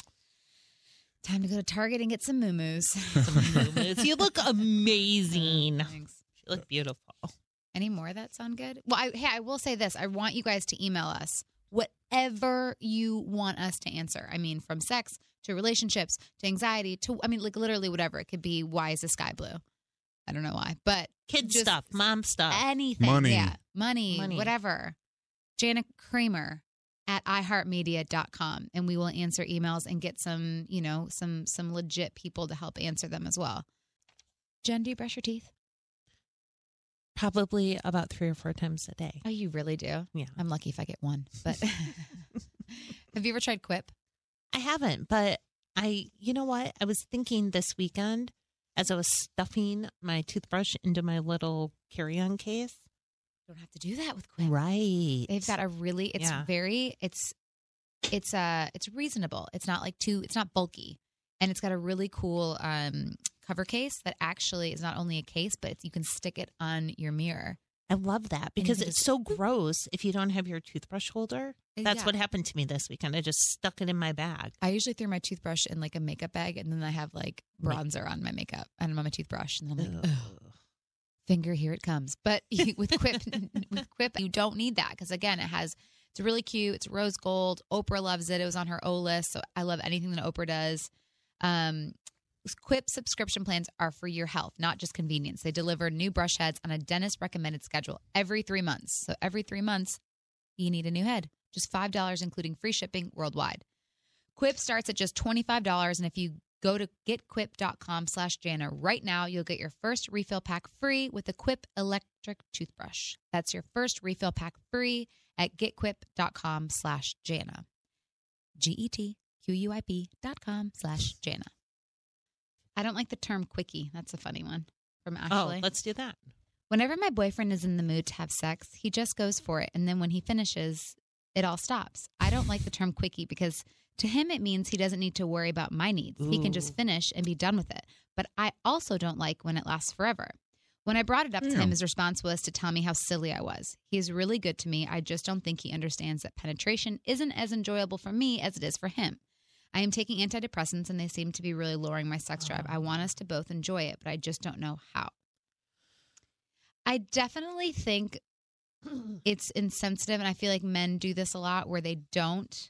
Time to go to Target and get some moo-moos. You look amazing. Thanks. You look beautiful. Any more that sound good? Well, I, hey, I will say this. I want you guys to email us whatever you want us to answer. I mean, from sex to relationships to anxiety to, I mean, like literally whatever. It could be, why is the sky blue? I don't know why, but Kid just stuff, mom stuff. anything. Money. Yeah. Money, Money. whatever. Janet Kramer at i heart media dot com, and we will answer emails and get some, you know, some some legit people to help answer them as well. Jen, do you brush your teeth? Probably about three or four times a day. Oh, you really do? Yeah. I'm lucky if I get one. But have you ever tried Quip? I haven't, but I, you know what? I was thinking this weekend as I was stuffing my toothbrush into my little carry-on case. Don't have to do that with Quip. Right. They've got a really, it's Yeah. very, it's, it's, uh, it's reasonable. It's not like too, it's not bulky. And it's got a really cool um, cover case that actually is not only a case, but it's, you can stick it on your mirror. I love that you because can it's just- so gross if you don't have your toothbrush holder. That's Yeah. what happened to me this weekend. I just stuck it in my bag. I usually throw my toothbrush in like a makeup bag, and then I have like bronzer on my makeup and on my toothbrush. And I'm like, Ugh. ugh. Finger, here it comes. But you, with Quip, with Quip, you don't need that because again, it has. It's really cute. It's rose gold. Oprah loves it. It was on her O list, so I love anything that Oprah does. Um, Quip subscription plans are for your health, not just convenience. They deliver new brush heads on a dentist recommended schedule every three months. So every three months, you need a new head. Just five dollars, including free shipping worldwide. Quip starts at just twenty-five dollars, and if you go to getquip.com slash Jana right now, you'll get your first refill pack free with a Quip electric toothbrush. That's your first refill pack free at getquip.com slash Jana. G-E-T-Q-U-I-P dot com slash Jana. I don't like the term quickie. That's a funny one from Ashley. Oh, let's do that. Whenever my boyfriend is in the mood to have sex, he just goes for it. And then when he finishes, it all stops. I don't like the term quickie because to him, it means he doesn't need to worry about my needs. He can just Ooh. finish and be done with it. But I also don't like when it lasts forever. When I brought it up to Yeah. him, his response was to tell me how silly I was. He is really good to me. I just don't think he understands that penetration isn't as enjoyable for me as it is for him. I am taking antidepressants, and they seem to be really lowering my sex drive. I want us to both enjoy it, but I just don't know how. I definitely think it's insensitive, and I feel like men do this a lot where they don't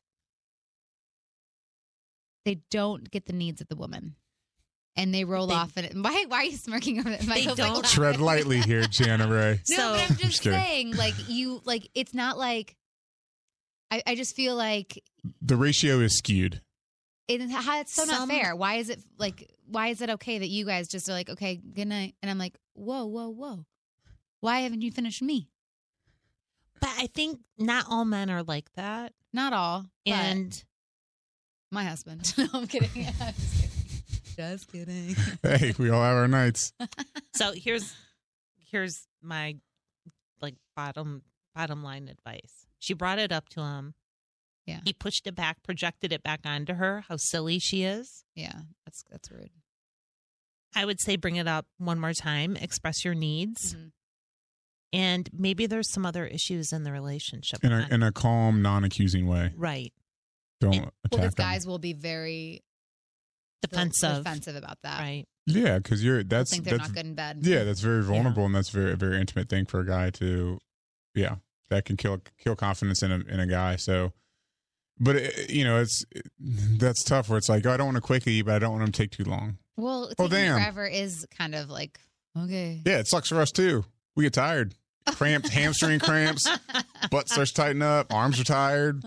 they don't get the needs of the woman. And they roll They- off and why why are you smirking over it? Michael's like don't. laughing. Tread lightly here, Jana Ray. No, So- but I'm I'm just just kidding. saying, like you like it's not like I, I just feel like The ratio is skewed. it, how it's so not Some- fair. Why is it like why is it okay that you guys just are like, okay, good night? And I'm like, whoa, whoa, whoa. Why haven't you finished me? But I think not all men are like that. Not all. but And my husband. No, I'm kidding. I'm just kidding. Just kidding. Hey, we all have our nights. so here's here's my like bottom bottom line advice. She brought it up to him. Yeah. He pushed it back, projected it back onto her, how silly she is. Yeah, that's that's rude. I would say bring it up one more time, express your needs. Mhm. And maybe there's some other issues in the relationship. In a with in that. a calm, non-accusing way. Right. Don't And- attack Well, because them. guys will be very Defensive. defensive about that. Right. Yeah, because you're They'll that's think they're that's not good in bed. yeah, that's very vulnerable and that's very a very intimate thing for a guy to, yeah, that can kill kill confidence in a in a guy. So, but it, you know, it's that's tough. Where it's like, oh, I don't want to quickie, but I don't want him to take too long. Well, Oh, taking damn. forever is kind of like okay. Yeah, it sucks for us too. We get tired, cramped, hamstring cramps, butt starts to tighten up, arms are tired.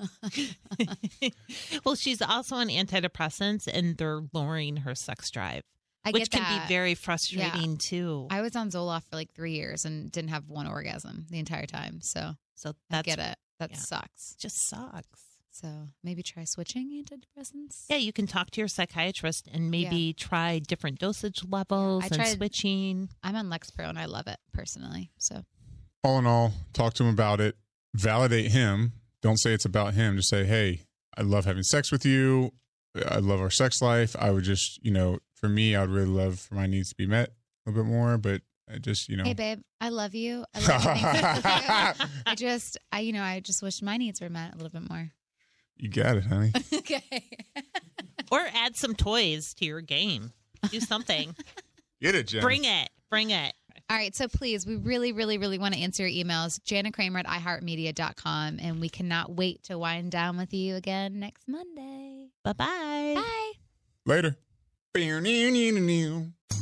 Well, she's also on antidepressants and they're lowering her sex drive, I which get can that. be very frustrating too. I was on Zoloft for like three years and didn't have one orgasm the entire time. So so I that's get it. That yeah. sucks. just sucks. So maybe try switching antidepressants. Yeah, you can talk to your psychiatrist and maybe try different dosage levels I and tried- switching. I'm on Lexapro and I love it personally. So All in all, talk to him about it. Validate him. Don't say it's about him. Just say, hey, I love having sex with you. I love our sex life. I would just, you know, for me, I would really love for my needs to be met a little bit more, but I just, you know. hey babe, I love you. I love having sex with you. I just I you know, I just wish my needs were met a little bit more. You got it, honey. Okay. Or add some toys to your game. Do something. Get it, Jen. Bring it. Bring it. All right, so please, we really, really, really want to answer your emails. Jana Kramer at i heart media dot com, and we cannot wait to wind down with you again next Monday. Bye-bye. Bye. Later.